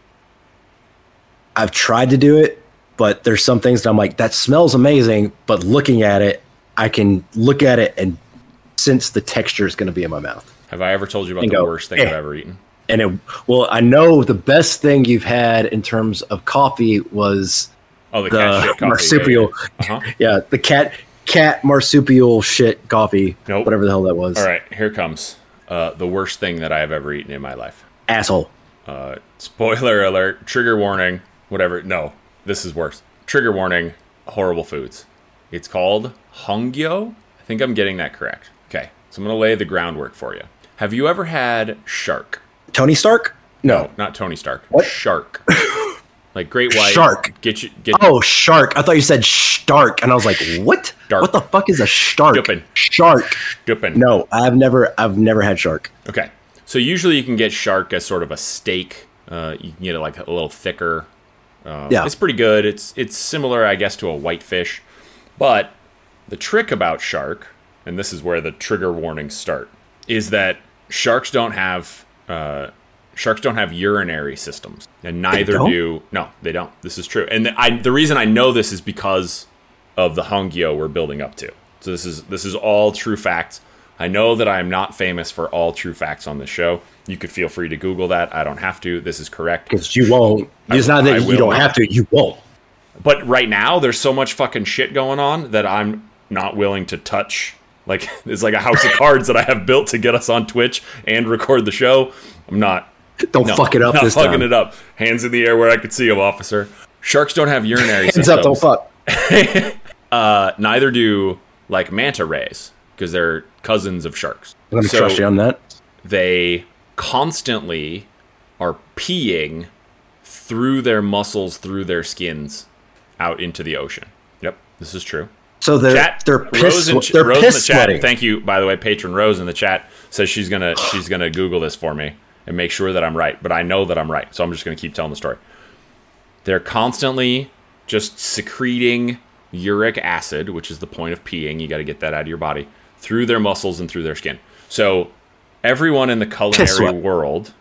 [SPEAKER 2] I've tried to do it, but there's some things that I'm like, that smells amazing, but looking at it, I can look at it and sense the texture is going to be in my mouth.
[SPEAKER 3] Have I ever told you about and the go, worst thing eh. I've ever eaten?
[SPEAKER 2] And it, well, I know the best thing you've had in terms of coffee was
[SPEAKER 3] oh, the,
[SPEAKER 2] the
[SPEAKER 3] cat shit coffee.
[SPEAKER 2] marsupial.
[SPEAKER 3] Yeah, yeah. Uh-huh.
[SPEAKER 2] yeah, the cat cat marsupial shit coffee.
[SPEAKER 3] Nope.
[SPEAKER 2] Whatever the hell that was.
[SPEAKER 3] All right, here comes uh, the worst thing that I have ever eaten in my life.
[SPEAKER 2] Asshole.
[SPEAKER 3] Uh, spoiler alert. Trigger warning. Whatever. No, this is worse. Trigger warning. Horrible foods. It's called Hongyo. I think I'm getting that correct. Okay, so I'm gonna lay the groundwork for you. Have you ever had shark?
[SPEAKER 2] Tony Stark? No,
[SPEAKER 3] no not Tony Stark.
[SPEAKER 2] What?
[SPEAKER 3] Shark. Like great white.
[SPEAKER 2] Shark.
[SPEAKER 3] Get you. Get
[SPEAKER 2] oh, shark. I thought you said stark, and I was like, what?
[SPEAKER 3] Dark.
[SPEAKER 2] What the fuck is a stark?
[SPEAKER 3] Stuppin'.
[SPEAKER 2] Shark.
[SPEAKER 3] Stuppin'.
[SPEAKER 2] No, I've never. I've never had shark.
[SPEAKER 3] Okay, so usually you can get shark as sort of a steak. Uh, you can get it like a little thicker. Uh,
[SPEAKER 2] yeah,
[SPEAKER 3] it's pretty good. It's it's similar, I guess, to a whitefish, but the trick about shark, and this is where the trigger warnings start, is that sharks don't have uh, sharks don't have urinary systems, and neither do no, they don't. This is true, and the, I the reason I know this is because of the Hongyo we're building up to. So this is this is all true facts. I know that I am not famous for all true facts on this show. You could feel free to Google that. I don't have to. This is correct.
[SPEAKER 2] Because you won't. It's I, not that I you don't not. have to. You won't.
[SPEAKER 3] But right now, there's so much fucking shit going on that I'm not willing to touch. Like, it's like a house of cards that I have built to get us on Twitch and record the show. I'm not.
[SPEAKER 2] Don't no, fuck it up
[SPEAKER 3] not
[SPEAKER 2] this
[SPEAKER 3] fucking
[SPEAKER 2] time.
[SPEAKER 3] it up. Hands in the air where I could see them, officer. Sharks don't have urinary
[SPEAKER 2] Hands
[SPEAKER 3] systems.
[SPEAKER 2] up, don't fuck.
[SPEAKER 3] uh, neither do, like, manta rays, because they're cousins of sharks.
[SPEAKER 2] I'm going to so trust you on that.
[SPEAKER 3] They constantly are peeing through their muscles, through their skins, out into the ocean. Yep, this is true.
[SPEAKER 2] So they're
[SPEAKER 3] chat,
[SPEAKER 2] they're piss,
[SPEAKER 3] Rose, in,
[SPEAKER 2] they're
[SPEAKER 3] Rose
[SPEAKER 2] piss
[SPEAKER 3] in the chat.
[SPEAKER 2] sweating.
[SPEAKER 3] Thank you, by the way, patron Rose in the chat says she's gonna she's gonna Google this for me and make sure that I'm right. But I know that I'm right, so I'm just gonna keep telling the story. They're constantly just secreting uric acid, which is the point of peeing. You got to get that out of your body through their muscles and through their skin. So everyone in the culinary world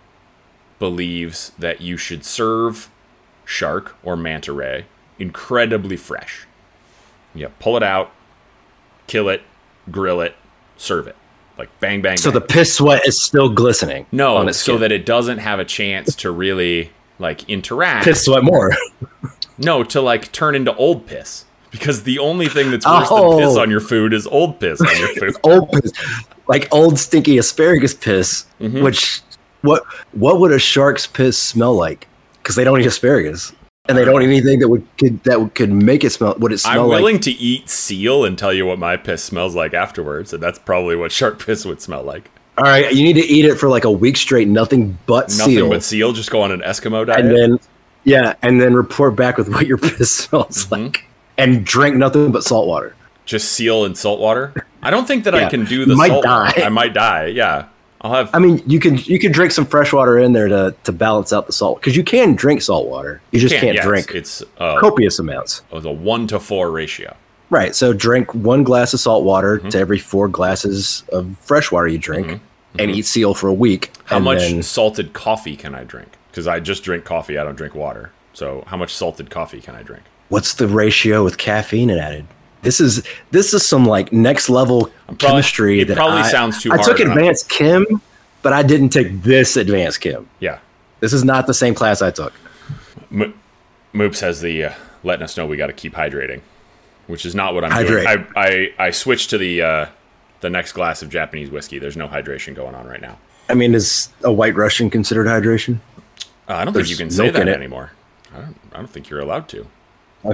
[SPEAKER 3] believes that you should serve shark or manta ray incredibly fresh. Yeah, pull it out, kill it, grill it, serve it. Like bang, bang,
[SPEAKER 2] So
[SPEAKER 3] bang.
[SPEAKER 2] the piss sweat is still glistening.
[SPEAKER 3] No,
[SPEAKER 2] on its
[SPEAKER 3] so
[SPEAKER 2] skin.
[SPEAKER 3] that it doesn't have a chance to really like interact.
[SPEAKER 2] Piss sweat more.
[SPEAKER 3] No, to like turn into old piss. Because the only thing that's worse
[SPEAKER 2] oh.
[SPEAKER 3] than piss on your food is old piss on your food.
[SPEAKER 2] Old piss. Like old stinky asparagus piss, mm-hmm. which what what would a shark's piss smell like? Because they don't eat asparagus. And they don't eat anything that would could that could make it smell. Would it smell
[SPEAKER 3] I'm
[SPEAKER 2] like?
[SPEAKER 3] willing to eat seal and tell you what my piss smells like afterwards, and that's probably what shark piss would smell like.
[SPEAKER 2] All right, you need to eat it for like a week straight, nothing but
[SPEAKER 3] nothing
[SPEAKER 2] seal.
[SPEAKER 3] but seal. Just go on an Eskimo diet,
[SPEAKER 2] and then yeah, and then report back with what your piss smells mm-hmm. like, and drink nothing but salt water.
[SPEAKER 3] Just seal and salt water. I don't think that
[SPEAKER 2] yeah.
[SPEAKER 3] I can do the
[SPEAKER 2] might
[SPEAKER 3] salt.
[SPEAKER 2] Die.
[SPEAKER 3] Water. I might die. Yeah. I'll have.
[SPEAKER 2] I mean, you can you can drink some fresh water in there to, to balance out the salt because you can drink salt water. You just
[SPEAKER 3] can,
[SPEAKER 2] can't
[SPEAKER 3] yes,
[SPEAKER 2] drink
[SPEAKER 3] it's uh,
[SPEAKER 2] copious amounts.
[SPEAKER 3] It was a one to four ratio.
[SPEAKER 2] Right. So drink one glass of salt water
[SPEAKER 3] mm-hmm.
[SPEAKER 2] to every four glasses of fresh water you drink, mm-hmm. and eat seal for a week.
[SPEAKER 3] How
[SPEAKER 2] and
[SPEAKER 3] much
[SPEAKER 2] then,
[SPEAKER 3] salted coffee can I drink? Because I just drink coffee. I don't drink water. So how much salted coffee can I drink?
[SPEAKER 2] What's the ratio with caffeine added? This is this is some like next level
[SPEAKER 3] probably,
[SPEAKER 2] chemistry.
[SPEAKER 3] It
[SPEAKER 2] that
[SPEAKER 3] probably
[SPEAKER 2] I,
[SPEAKER 3] sounds too
[SPEAKER 2] I
[SPEAKER 3] hard.
[SPEAKER 2] took advanced chem. But I didn't take this advanced chem.
[SPEAKER 3] Yeah.
[SPEAKER 2] This is not the same class I took.
[SPEAKER 3] M- Moops has the uh, letting us know we got to keep hydrating, which is not what I'm
[SPEAKER 2] Hydrate.
[SPEAKER 3] doing. I, I, I switched to the uh, the next glass of Japanese whiskey. There's no hydration going on right now.
[SPEAKER 2] I mean, is a White Russian considered hydration?
[SPEAKER 3] Uh, I don't
[SPEAKER 2] There's
[SPEAKER 3] think you can say
[SPEAKER 2] milk in
[SPEAKER 3] that
[SPEAKER 2] it.
[SPEAKER 3] anymore. I don't, I don't think you're allowed to.
[SPEAKER 2] Okay.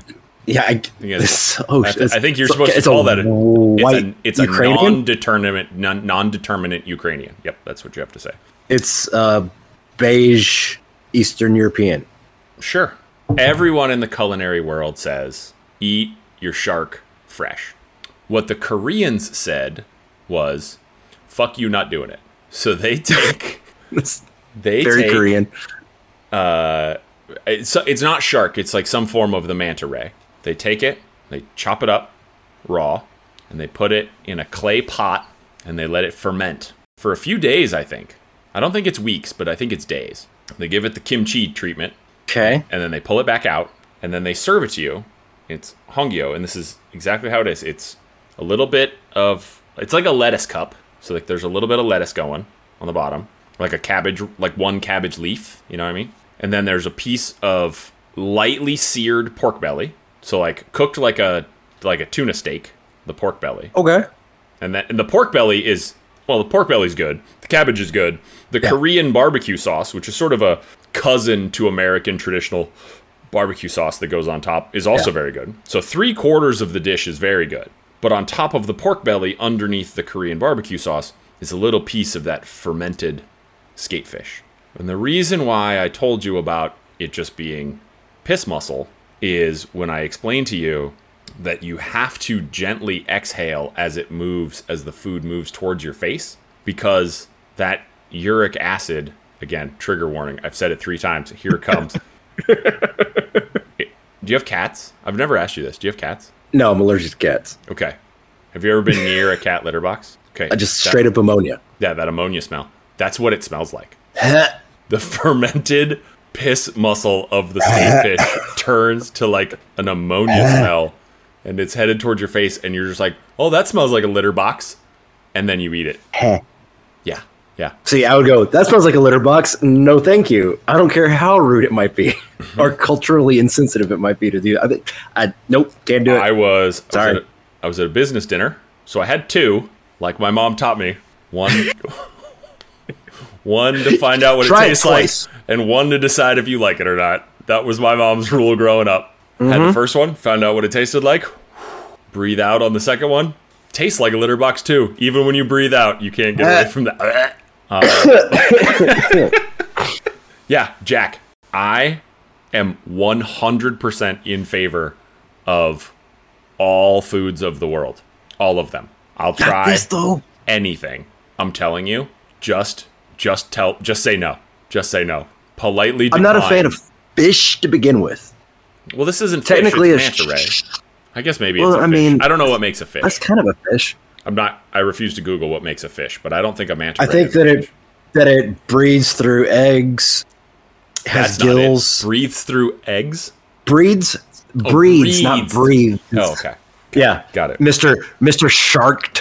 [SPEAKER 2] Yeah, I,
[SPEAKER 3] it's-
[SPEAKER 2] it's so,
[SPEAKER 3] I, th- I think you're
[SPEAKER 2] it's-
[SPEAKER 3] supposed to
[SPEAKER 2] it's
[SPEAKER 3] call
[SPEAKER 2] a
[SPEAKER 3] that a,
[SPEAKER 2] white
[SPEAKER 3] it's a, it's a
[SPEAKER 2] Ukrainian?
[SPEAKER 3] non-determinate, non, non-determinate Ukrainian. Yep, that's what you have to say.
[SPEAKER 2] It's uh, beige Eastern European.
[SPEAKER 3] Sure. Everyone in the culinary world says, eat your shark fresh. What the Koreans said was, fuck you, not doing it. So they take...
[SPEAKER 2] It's
[SPEAKER 3] they
[SPEAKER 2] very
[SPEAKER 3] take,
[SPEAKER 2] Korean.
[SPEAKER 3] Uh, it's, it's not shark. It's like some form of the manta ray. They take it, they chop it up raw, and they put it in a clay pot, and they let it ferment for a few days, I think. I don't think it's weeks, but I think it's days. They give it the kimchi treatment,
[SPEAKER 2] Okay.
[SPEAKER 3] and then they pull it back out, and then they serve it to you. It's hongyo, and this is exactly how it is. It's a little bit of, it's like a lettuce cup. So like there's a little bit of lettuce going on the bottom, like a cabbage, like one cabbage leaf, you know what I mean? And then there's a piece of lightly seared pork belly. So like cooked like a like a tuna steak, the pork belly.
[SPEAKER 2] Okay.
[SPEAKER 3] And then and the pork belly is, well, the pork belly's good. The cabbage is good. The
[SPEAKER 2] Yeah.
[SPEAKER 3] Korean barbecue sauce, which is sort of a cousin to American traditional barbecue sauce that goes on top, is also
[SPEAKER 2] Yeah.
[SPEAKER 3] very good. So three quarters of the dish is very good. But on top of the pork belly, underneath the Korean barbecue sauce, is a little piece of that fermented skatefish. And the reason why I told you about it just being piss mussel is when I explained to you that you have to gently exhale as it moves, as the food moves towards your face, because that uric acid, again, trigger warning, I've said it three times, here it comes. Do you have cats? I've never asked you this. Do you have cats?
[SPEAKER 2] No, I'm allergic to cats.
[SPEAKER 3] Okay. Have you ever been near a cat litter box? Okay.
[SPEAKER 2] I just
[SPEAKER 3] that-
[SPEAKER 2] straight up ammonia.
[SPEAKER 3] Yeah, that ammonia smell. That's what it smells like. The fermented piss mussel of the skatefish turns to like an ammonia smell, and it's headed towards your face, and you're just like, oh, that smells like a litter box. And then you eat it. Yeah. Yeah.
[SPEAKER 2] See, I would go, that smells like a litter box. No, thank you. I don't care how rude it might be or culturally insensitive it might be to do. I think, I, nope, can't do it.
[SPEAKER 3] I was,
[SPEAKER 2] Sorry.
[SPEAKER 3] I was, at a, I was at a business dinner, so I had two, like my mom taught me. One, one to find out what it
[SPEAKER 2] Try it
[SPEAKER 3] tastes like,
[SPEAKER 2] twice.
[SPEAKER 3] and one to decide if you like it or not. That was my mom's rule growing up. Had
[SPEAKER 2] Mm-hmm.
[SPEAKER 3] the first one, found out what it tasted like. Breathe out on the second one. Tastes like a litter box too. Even when you breathe out, you can't get away from that. Uh, yeah, Jack, I am one hundred percent in favor of all foods of the world. All of them. I'll
[SPEAKER 2] Got
[SPEAKER 3] try
[SPEAKER 2] this, though.
[SPEAKER 3] anything. I'm telling you, just just tell just say no. Just say no. Politely
[SPEAKER 2] I'm
[SPEAKER 3] decline.
[SPEAKER 2] not a fan of fish to begin with.
[SPEAKER 3] Well, this isn't
[SPEAKER 2] Technically,
[SPEAKER 3] fish,
[SPEAKER 2] a
[SPEAKER 3] it's manta ray.
[SPEAKER 2] sh-
[SPEAKER 3] I guess maybe
[SPEAKER 2] Well,
[SPEAKER 3] it's a
[SPEAKER 2] I
[SPEAKER 3] fish.
[SPEAKER 2] mean,
[SPEAKER 3] I don't know what makes a fish.
[SPEAKER 2] That's kind of a fish.
[SPEAKER 3] I'm not I refuse to Google what makes a fish, but I don't think a manta
[SPEAKER 2] I
[SPEAKER 3] ray
[SPEAKER 2] think
[SPEAKER 3] is a
[SPEAKER 2] that it
[SPEAKER 3] fish.
[SPEAKER 2] that it breathes through eggs, has
[SPEAKER 3] That's not it.
[SPEAKER 2] gills,
[SPEAKER 3] Breathes through eggs?
[SPEAKER 2] breeds, breeds, not
[SPEAKER 3] breeds.
[SPEAKER 2] breathes.
[SPEAKER 3] Oh, okay.
[SPEAKER 2] Yeah,
[SPEAKER 3] Got it.
[SPEAKER 2] Mister Mister Sharked.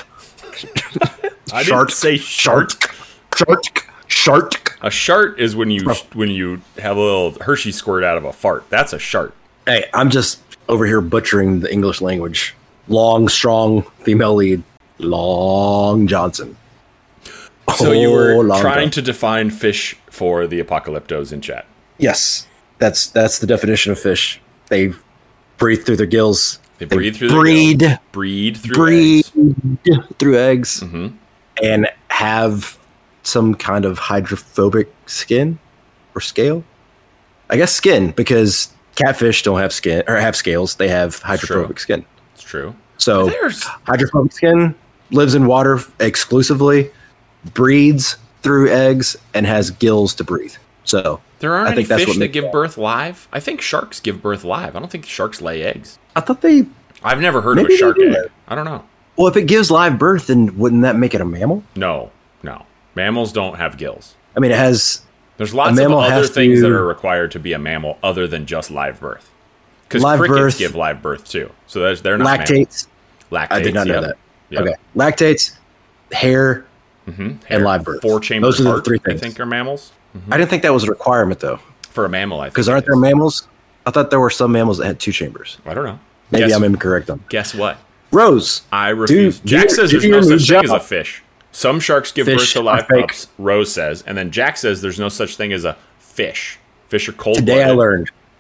[SPEAKER 3] I didn't
[SPEAKER 2] Shark.
[SPEAKER 3] say shark.
[SPEAKER 2] Shark. Shark.
[SPEAKER 3] A shart is when you when you have a little Hershey squirt out of a fart. That's a shart.
[SPEAKER 2] Hey, I'm just over here butchering the English language. Long, strong female lead. Long Johnson.
[SPEAKER 3] So you
[SPEAKER 2] Oh,
[SPEAKER 3] were
[SPEAKER 2] Long
[SPEAKER 3] trying
[SPEAKER 2] Johnson.
[SPEAKER 3] to define fish for the apocalyptos in chat.
[SPEAKER 2] Yes, that's that's the definition of fish. They breathe through their gills.
[SPEAKER 3] They breathe through their
[SPEAKER 2] breed,
[SPEAKER 3] gills. Breed through
[SPEAKER 2] breed
[SPEAKER 3] eggs.
[SPEAKER 2] through eggs,
[SPEAKER 3] Mhm.
[SPEAKER 2] and have some kind of hydrophobic skin or scale. I guess skin, because catfish don't have skin or have scales. They have hydrophobic skin.
[SPEAKER 3] It's true.
[SPEAKER 2] So
[SPEAKER 3] There's
[SPEAKER 2] hydrophobic skin lives in water exclusively, breeds through eggs, and has gills to breathe. So
[SPEAKER 3] there aren't
[SPEAKER 2] I
[SPEAKER 3] any
[SPEAKER 2] think that's
[SPEAKER 3] fish
[SPEAKER 2] what
[SPEAKER 3] that
[SPEAKER 2] makes
[SPEAKER 3] give
[SPEAKER 2] that.
[SPEAKER 3] birth live. I think sharks give birth live. I don't think sharks lay eggs.
[SPEAKER 2] I thought they.
[SPEAKER 3] I've never heard
[SPEAKER 2] Maybe
[SPEAKER 3] of a
[SPEAKER 2] they
[SPEAKER 3] shark
[SPEAKER 2] do
[SPEAKER 3] egg.
[SPEAKER 2] that.
[SPEAKER 3] I don't know.
[SPEAKER 2] Well, if it gives live birth, then wouldn't that make it a mammal?
[SPEAKER 3] No, no. Mammals don't have gills.
[SPEAKER 2] I mean, it has.
[SPEAKER 3] There's lots of
[SPEAKER 2] mammal
[SPEAKER 3] other
[SPEAKER 2] has
[SPEAKER 3] things
[SPEAKER 2] to-
[SPEAKER 3] that are required to be a mammal other than just live birth. Because
[SPEAKER 2] Live
[SPEAKER 3] crickets
[SPEAKER 2] birth-
[SPEAKER 3] give live birth too. So there's, they're not mammals.
[SPEAKER 2] Lactates.
[SPEAKER 3] Lactates.
[SPEAKER 2] I did not know
[SPEAKER 3] yep.
[SPEAKER 2] that.
[SPEAKER 3] Yep.
[SPEAKER 2] Okay, lactates, hair,
[SPEAKER 3] Mhm.
[SPEAKER 2] and live birth.
[SPEAKER 3] Four chamber
[SPEAKER 2] Those are the
[SPEAKER 3] heart,
[SPEAKER 2] three
[SPEAKER 3] I
[SPEAKER 2] things.
[SPEAKER 3] think are mammals.
[SPEAKER 2] I didn't think that was a requirement though,
[SPEAKER 3] For a mammal, I think.
[SPEAKER 2] because
[SPEAKER 3] it
[SPEAKER 2] aren't there
[SPEAKER 3] is.
[SPEAKER 2] mammals? I thought there were some mammals that had two chambers.
[SPEAKER 3] I don't know.
[SPEAKER 2] Maybe
[SPEAKER 3] guess,
[SPEAKER 2] I'm incorrect on.
[SPEAKER 3] Guess what?
[SPEAKER 2] Rose.
[SPEAKER 3] I refuse.
[SPEAKER 2] do
[SPEAKER 3] Jack
[SPEAKER 2] your-
[SPEAKER 3] says
[SPEAKER 2] do
[SPEAKER 3] there's no
[SPEAKER 2] your new
[SPEAKER 3] such thing as a
[SPEAKER 2] job.
[SPEAKER 3] fish. Some sharks give
[SPEAKER 2] Fish
[SPEAKER 3] birth to
[SPEAKER 2] are
[SPEAKER 3] live
[SPEAKER 2] fake.
[SPEAKER 3] pups, Rose says. And then Jack says there's no such thing as a fish. Fish are cold
[SPEAKER 2] Today I
[SPEAKER 3] blooded.
[SPEAKER 2] learned.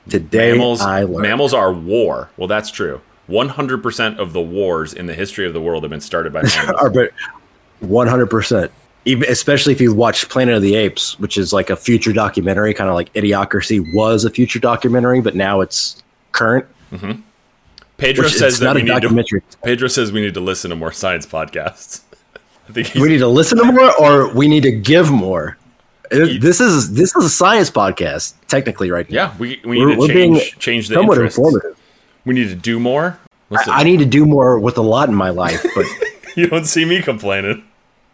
[SPEAKER 2] Today
[SPEAKER 3] mammals,
[SPEAKER 2] I learned.
[SPEAKER 3] mammals are war. Well, that's true. one hundred percent of the wars in the history of the world have been started by mammals.
[SPEAKER 2] Are, but one hundred percent. Even, especially if you watch Planet of the Apes, which is like a future documentary, kind of like Idiocracy was a future documentary, but now it's current.
[SPEAKER 3] Mm-hmm. Pedro
[SPEAKER 2] Which,
[SPEAKER 3] says that we need to. Pedro says we need to listen to more science podcasts. I think
[SPEAKER 2] we need to listen to more, or we need to give more. This is this is a science podcast, technically, right now.
[SPEAKER 3] Yeah, we we need we're, to change change the
[SPEAKER 2] somewhat
[SPEAKER 3] interests.
[SPEAKER 2] Informative.
[SPEAKER 3] We need to do more.
[SPEAKER 2] I, I need to do more with a lot in my life, but
[SPEAKER 3] you don't see me complaining.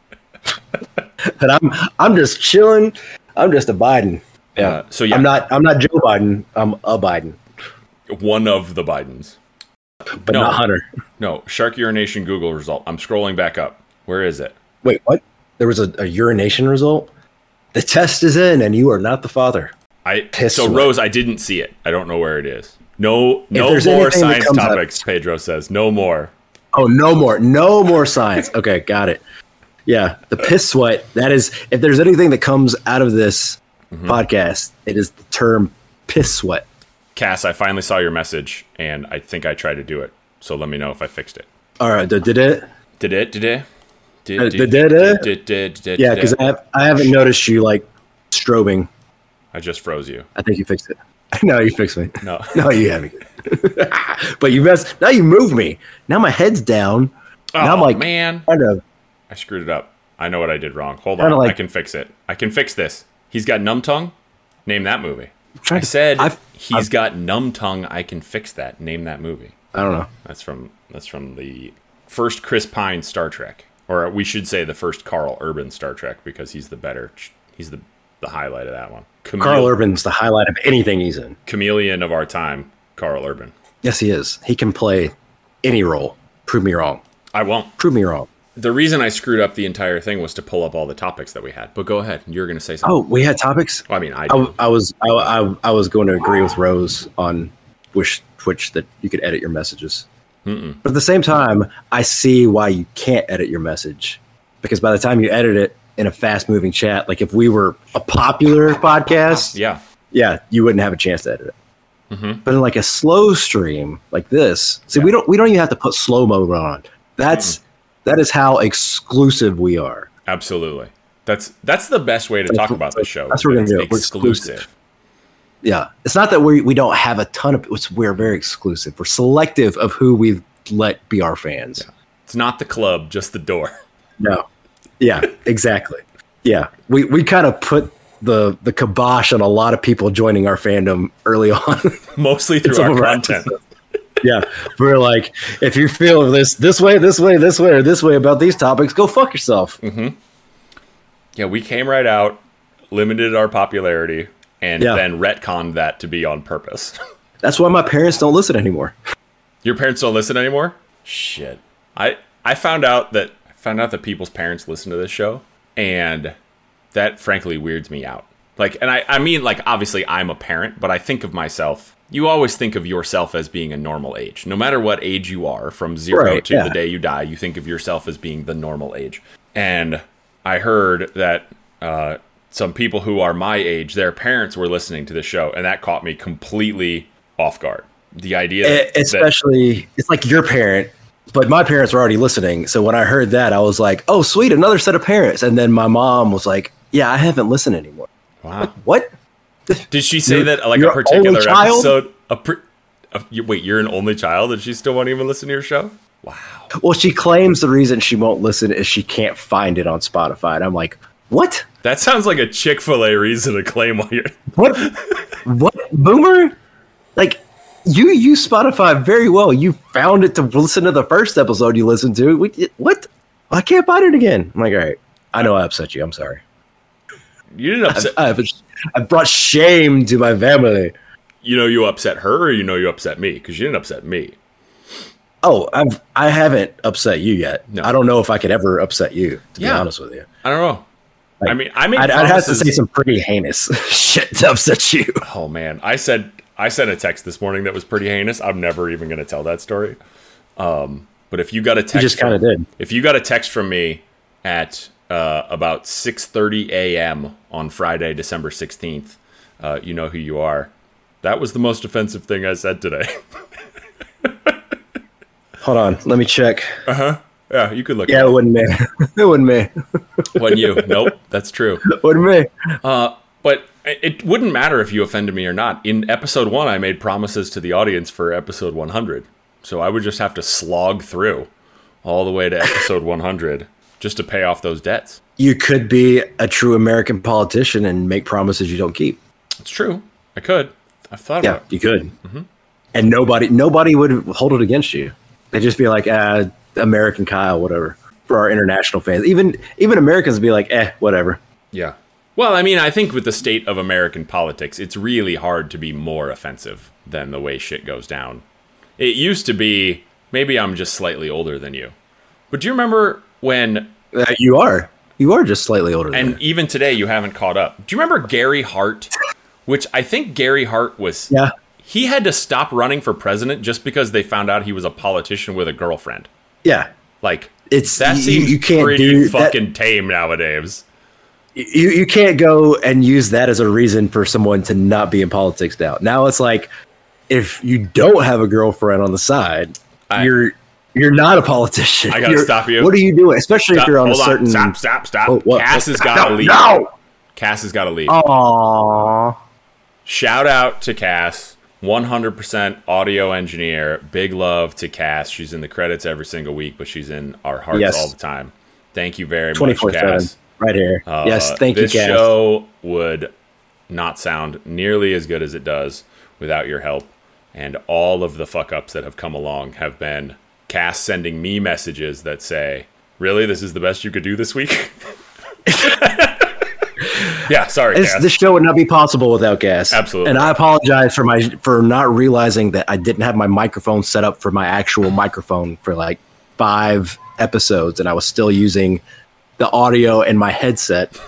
[SPEAKER 2] But I'm I'm just chilling. I'm just a Biden. Yeah. Uh, so yeah, I'm not I'm not Joe Biden. I'm a Biden.
[SPEAKER 3] One of the Bidens.
[SPEAKER 2] But no, not Hunter.
[SPEAKER 3] No, shark urination Google result. I'm scrolling back up. Where is it?
[SPEAKER 2] Wait, what? There was a, a urination result? The test is in, and you are not the father.
[SPEAKER 3] I Piss so sweat. Rose, I didn't see it. I don't know where it is. No, no more science topics. Out, Pedro says no more.
[SPEAKER 2] Oh, no more, no more science. Okay, got it. Yeah, the piss sweat. That is, if there's anything that comes out of this mm-hmm. podcast, it is the term piss sweat.
[SPEAKER 3] Cass, I finally saw your message, and I think I tried to do it. So let me know if I fixed it.
[SPEAKER 2] All right, did it?
[SPEAKER 3] Did it? Did it?
[SPEAKER 2] Did, did, did, did, did, did, did, yeah, because I, have, I haven't noticed you like strobing.
[SPEAKER 3] I just froze you.
[SPEAKER 2] I think you fixed it. No, you fixed me.
[SPEAKER 3] No,
[SPEAKER 2] no, you haven't. But you messed. Now you move me. Now my head's down.
[SPEAKER 3] Oh
[SPEAKER 2] now I'm like,
[SPEAKER 3] man,
[SPEAKER 2] kind of.
[SPEAKER 3] I screwed it up. I know what I did wrong. Hold on, like, I can fix it. I can fix this. He's got numb tongue. Name that movie. I said I've, he's I've, got numb tongue. I can fix that. Name that movie.
[SPEAKER 2] I don't know.
[SPEAKER 3] That's from that's from the first Chris Pine Star Trek. Or we should say the first Carl Urban Star Trek, because he's the better, he's the, the highlight of that one.
[SPEAKER 2] Chamele- Carl Urban's the highlight of anything he's in.
[SPEAKER 3] Chameleon of our time, Carl Urban.
[SPEAKER 2] Yes, he is. He can play any role. Prove me wrong.
[SPEAKER 3] I won't.
[SPEAKER 2] Prove me wrong.
[SPEAKER 3] The reason I screwed up the entire thing was to pull up all the topics that we had. But go ahead. You were going to say something.
[SPEAKER 2] Oh, we had topics?
[SPEAKER 3] Well, I mean, I,
[SPEAKER 2] I, I was I, I, I was going to agree with Rose on wish Twitch that you could edit your messages. Mm-mm. But at the same time, I see why you can't edit your message, because by the time you edit it in a fast-moving chat, like if we were a popular podcast,
[SPEAKER 3] yeah,
[SPEAKER 2] yeah, you wouldn't have a chance to edit it.
[SPEAKER 3] Mm-hmm.
[SPEAKER 2] But in like a slow stream like this, see, yeah. we don't we don't even have to put slow mode on. That's mm. that is how exclusive we are.
[SPEAKER 3] Absolutely, that's that's the best way to that's talk what, about the show.
[SPEAKER 2] That's what we're gonna do. We're exclusive. Yeah, it's not that we we don't have a ton of. It's, we're very exclusive. We're selective of who we let be our fans.
[SPEAKER 3] Yeah. It's not the club, just the door.
[SPEAKER 2] No. Yeah, exactly. Yeah, we we kind of put the the kibosh on a lot of people joining our fandom early on,
[SPEAKER 3] mostly through our content.
[SPEAKER 2] Yeah, we're like, if you feel this this way, this way, this way, or this way about these topics, go fuck yourself.
[SPEAKER 3] Mm-hmm. Yeah, we came right out, limited our popularity, and yeah. then retconned that to be on purpose.
[SPEAKER 2] That's why my parents don't listen anymore.
[SPEAKER 3] Your parents don't listen anymore? Shit. I I found out that I found out that people's parents listen to this show, and that frankly weirds me out. Like, and I, I mean, like, obviously I'm a parent, but I think of myself, you always think of yourself as being a normal age. No matter what age you are, from zero right, to yeah. the day you die, you think of yourself as being the normal age. And I heard that uh, some people who are my age, their parents were listening to the show, and that caught me completely off guard. The idea that,
[SPEAKER 2] especially that, it's like your parent, but my parents were already listening. So when I heard that, I was like, oh, sweet, another set of parents. And then my mom was like, yeah, I haven't listened anymore.
[SPEAKER 3] Wow.
[SPEAKER 2] Like, what?
[SPEAKER 3] Did she say that like a particular episode? A pre- a, you, wait, you're an only child and she still won't even listen to your show? Wow.
[SPEAKER 2] Well, she claims the reason she won't listen is she can't find it on Spotify. And I'm like, what?
[SPEAKER 3] That sounds like a Chick-fil-A reason to claim why you're...
[SPEAKER 2] What? What? Boomer? Like, you use Spotify very well. You found it to listen to the first episode you listened to. What? I can't find it again. I'm like, all right. I know I upset you. I'm sorry.
[SPEAKER 3] You didn't upset...
[SPEAKER 2] I've, I've, I've brought shame to my family.
[SPEAKER 3] You know you upset her, or you know you upset me? Because you didn't upset me.
[SPEAKER 2] Oh, I've, I haven't upset you yet. No. I don't know if I could ever upset you, to
[SPEAKER 3] yeah.
[SPEAKER 2] be honest with you.
[SPEAKER 3] I don't know. Like, I mean, I mean,
[SPEAKER 2] I'd, I'd have to say some pretty heinous shit to upset you.
[SPEAKER 3] Oh, man. I said... I sent a text this morning that was pretty heinous. I'm never even going to tell that story. Um, but if you got a text,
[SPEAKER 2] you just kind of did.
[SPEAKER 3] If you got a text from me at uh, about six thirty a.m. on Friday, December sixteenth, uh, you know who you are. That was the most offensive thing I said today.
[SPEAKER 2] Hold on, let me check.
[SPEAKER 3] Uh huh. Yeah, you could look.
[SPEAKER 2] Yeah, it wasn't me. It wasn't me.
[SPEAKER 3] Wasn't you? Nope, that's true.
[SPEAKER 2] Wasn't me.
[SPEAKER 3] Uh, but it wouldn't matter if you offended me or not. In episode one, I made promises to the audience for episode one hundred. So I would just have to slog through all the way to episode one hundred just to pay off those debts.
[SPEAKER 2] You could be a true American politician and make promises you don't keep.
[SPEAKER 3] It's true. I could. I've thought
[SPEAKER 2] Yeah,
[SPEAKER 3] about it.
[SPEAKER 2] you could.
[SPEAKER 3] Mm-hmm.
[SPEAKER 2] And nobody nobody would hold it against you. They'd just be like, ah, American Kyle, whatever. For our international fans. Even even Americans would be like, eh, whatever.
[SPEAKER 3] Yeah. Well, I mean, I think with the state of American politics, it's really hard to be more offensive than the way shit goes down. It used to be, maybe I'm just slightly older than you, but do you remember when...
[SPEAKER 2] Uh, you are. You are just slightly older than
[SPEAKER 3] And
[SPEAKER 2] me.
[SPEAKER 3] even today, you haven't caught up. Do you remember Gary Hart? Which I think Gary Hart was...
[SPEAKER 2] Yeah.
[SPEAKER 3] He had to stop running for president just because they found out he was a politician with a girlfriend.
[SPEAKER 2] Yeah.
[SPEAKER 3] Like,
[SPEAKER 2] It's
[SPEAKER 3] that
[SPEAKER 2] you,
[SPEAKER 3] seems
[SPEAKER 2] you can't
[SPEAKER 3] pretty
[SPEAKER 2] do
[SPEAKER 3] fucking
[SPEAKER 2] that,
[SPEAKER 3] tame nowadays.
[SPEAKER 2] you, you can't go and use that as a reason for someone to not be in politics now. Now it's like, if you don't have a girlfriend on the side,
[SPEAKER 3] I-
[SPEAKER 2] you're you're not a politician.
[SPEAKER 3] I gotta
[SPEAKER 2] You're-
[SPEAKER 3] stop you.
[SPEAKER 2] What are you doing? Especially
[SPEAKER 3] Stop,
[SPEAKER 2] if you're on a
[SPEAKER 3] hold
[SPEAKER 2] certain...
[SPEAKER 3] Stop, stop, stop.
[SPEAKER 2] Oh, what?
[SPEAKER 3] Cass has got to
[SPEAKER 2] No,
[SPEAKER 3] leave.
[SPEAKER 2] no!
[SPEAKER 3] Cass has got to leave.
[SPEAKER 2] Aww.
[SPEAKER 3] Shout out to Cass, one hundred percent audio engineer. Big love to Cass. She's in the credits every single week, but she's in our hearts
[SPEAKER 2] Yes.
[SPEAKER 3] all the time. Thank you very much,
[SPEAKER 2] twenty-four seven.
[SPEAKER 3] Cass.
[SPEAKER 2] Right here.
[SPEAKER 3] Uh,
[SPEAKER 2] yes, thank you,
[SPEAKER 3] this
[SPEAKER 2] Cass.
[SPEAKER 3] show would not sound nearly as good as it does without your help. And all of the fuck ups that have come along have been Cass sending me messages that say, really, this is the best you could do this week? Yeah, sorry,
[SPEAKER 2] This,
[SPEAKER 3] Cass.
[SPEAKER 2] this show would not be possible without Cass.
[SPEAKER 3] Absolutely.
[SPEAKER 2] And I apologize for my for not realizing that I didn't have my microphone set up for my actual microphone for like five episodes, and I was still using the audio in my headset.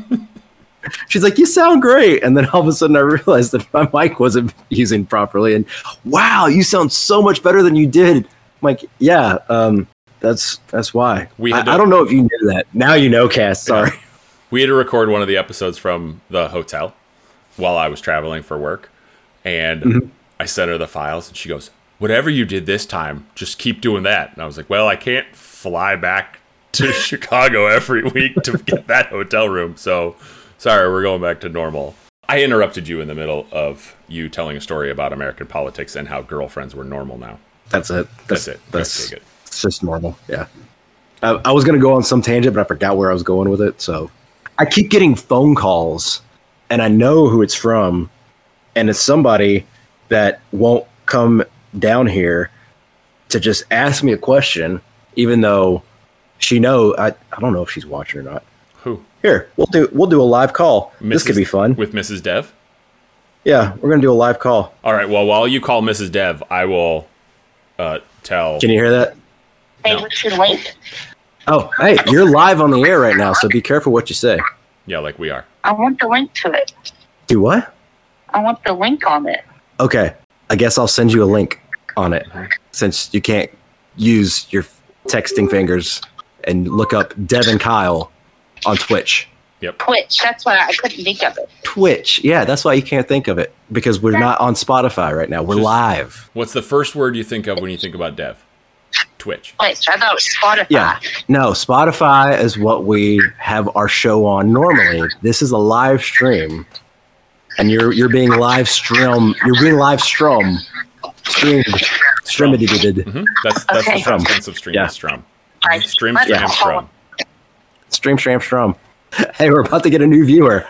[SPEAKER 2] She's like, "You sound great," and then all of a sudden I realized that my mic wasn't using properly. And wow, you sound so much better than you did. I'm like, yeah, um, that's that's why.
[SPEAKER 3] We
[SPEAKER 2] I,
[SPEAKER 3] had to-
[SPEAKER 2] I don't know if you knew that. Now you know, Cass. Sorry.
[SPEAKER 3] Yeah. We had to record one of the episodes from the hotel while I was traveling for work. And
[SPEAKER 2] Mm-hmm.
[SPEAKER 3] I sent her the files, and she goes, whatever you did this time, just keep doing that. And I was like, well, I can't fly back to Chicago every week to get that hotel room. So, sorry, we're going back to normal. I interrupted you in the middle of you telling a story about American politics and how girlfriends were normal now.
[SPEAKER 2] That's it.
[SPEAKER 3] That's it.
[SPEAKER 2] That's,
[SPEAKER 3] Just take it.
[SPEAKER 2] it's just normal. Yeah. I, I was going to go on some tangent, but I forgot where I was going with it. So I keep getting phone calls, and I know who it's from, and it's somebody that won't come down here to just ask me a question, even though she know I, I don't know if she's watching or not.
[SPEAKER 3] Who?
[SPEAKER 2] Here, we'll do we'll do a live call. This could
[SPEAKER 3] Missus
[SPEAKER 2] be fun.
[SPEAKER 3] With Missus Dev?
[SPEAKER 2] Yeah, we're gonna do a live call.
[SPEAKER 3] All right, well, while you call Missus Dev, I will uh, tell...
[SPEAKER 2] Can you hear that?
[SPEAKER 4] Hey,
[SPEAKER 3] No.
[SPEAKER 4] what's your link?
[SPEAKER 2] Oh, hey, you're live on the air right now, so be careful what you say.
[SPEAKER 3] Yeah, like we are.
[SPEAKER 4] I want the link to it.
[SPEAKER 2] Do what?
[SPEAKER 4] I want the link on it.
[SPEAKER 2] Okay, I guess I'll send you a link on it since you can't use your texting fingers and look up Devin Kyle on Twitch.
[SPEAKER 3] Yep.
[SPEAKER 4] Twitch. That's why I couldn't think of it.
[SPEAKER 2] Twitch, yeah, that's why you can't think of it because we're not on Spotify right now. We're
[SPEAKER 3] Just-
[SPEAKER 2] live.
[SPEAKER 3] What's the first word you think of when you think about Dev? Twitch.
[SPEAKER 4] Twitch. I thought it was Spotify.
[SPEAKER 2] Yeah, no, Spotify is what we have our show on normally. This is a live stream, and you're you're being live stream. You're being live stream. Streamed. Streamed.
[SPEAKER 3] Mm-hmm. That's that's
[SPEAKER 4] Okay.
[SPEAKER 3] the past tense of stream.
[SPEAKER 2] Yeah.
[SPEAKER 3] Strum.
[SPEAKER 4] Right.
[SPEAKER 3] Stream,
[SPEAKER 4] Let's
[SPEAKER 3] stram,
[SPEAKER 4] call
[SPEAKER 3] strum.
[SPEAKER 2] Stream, stream, strum. Hey, we're about to get a new viewer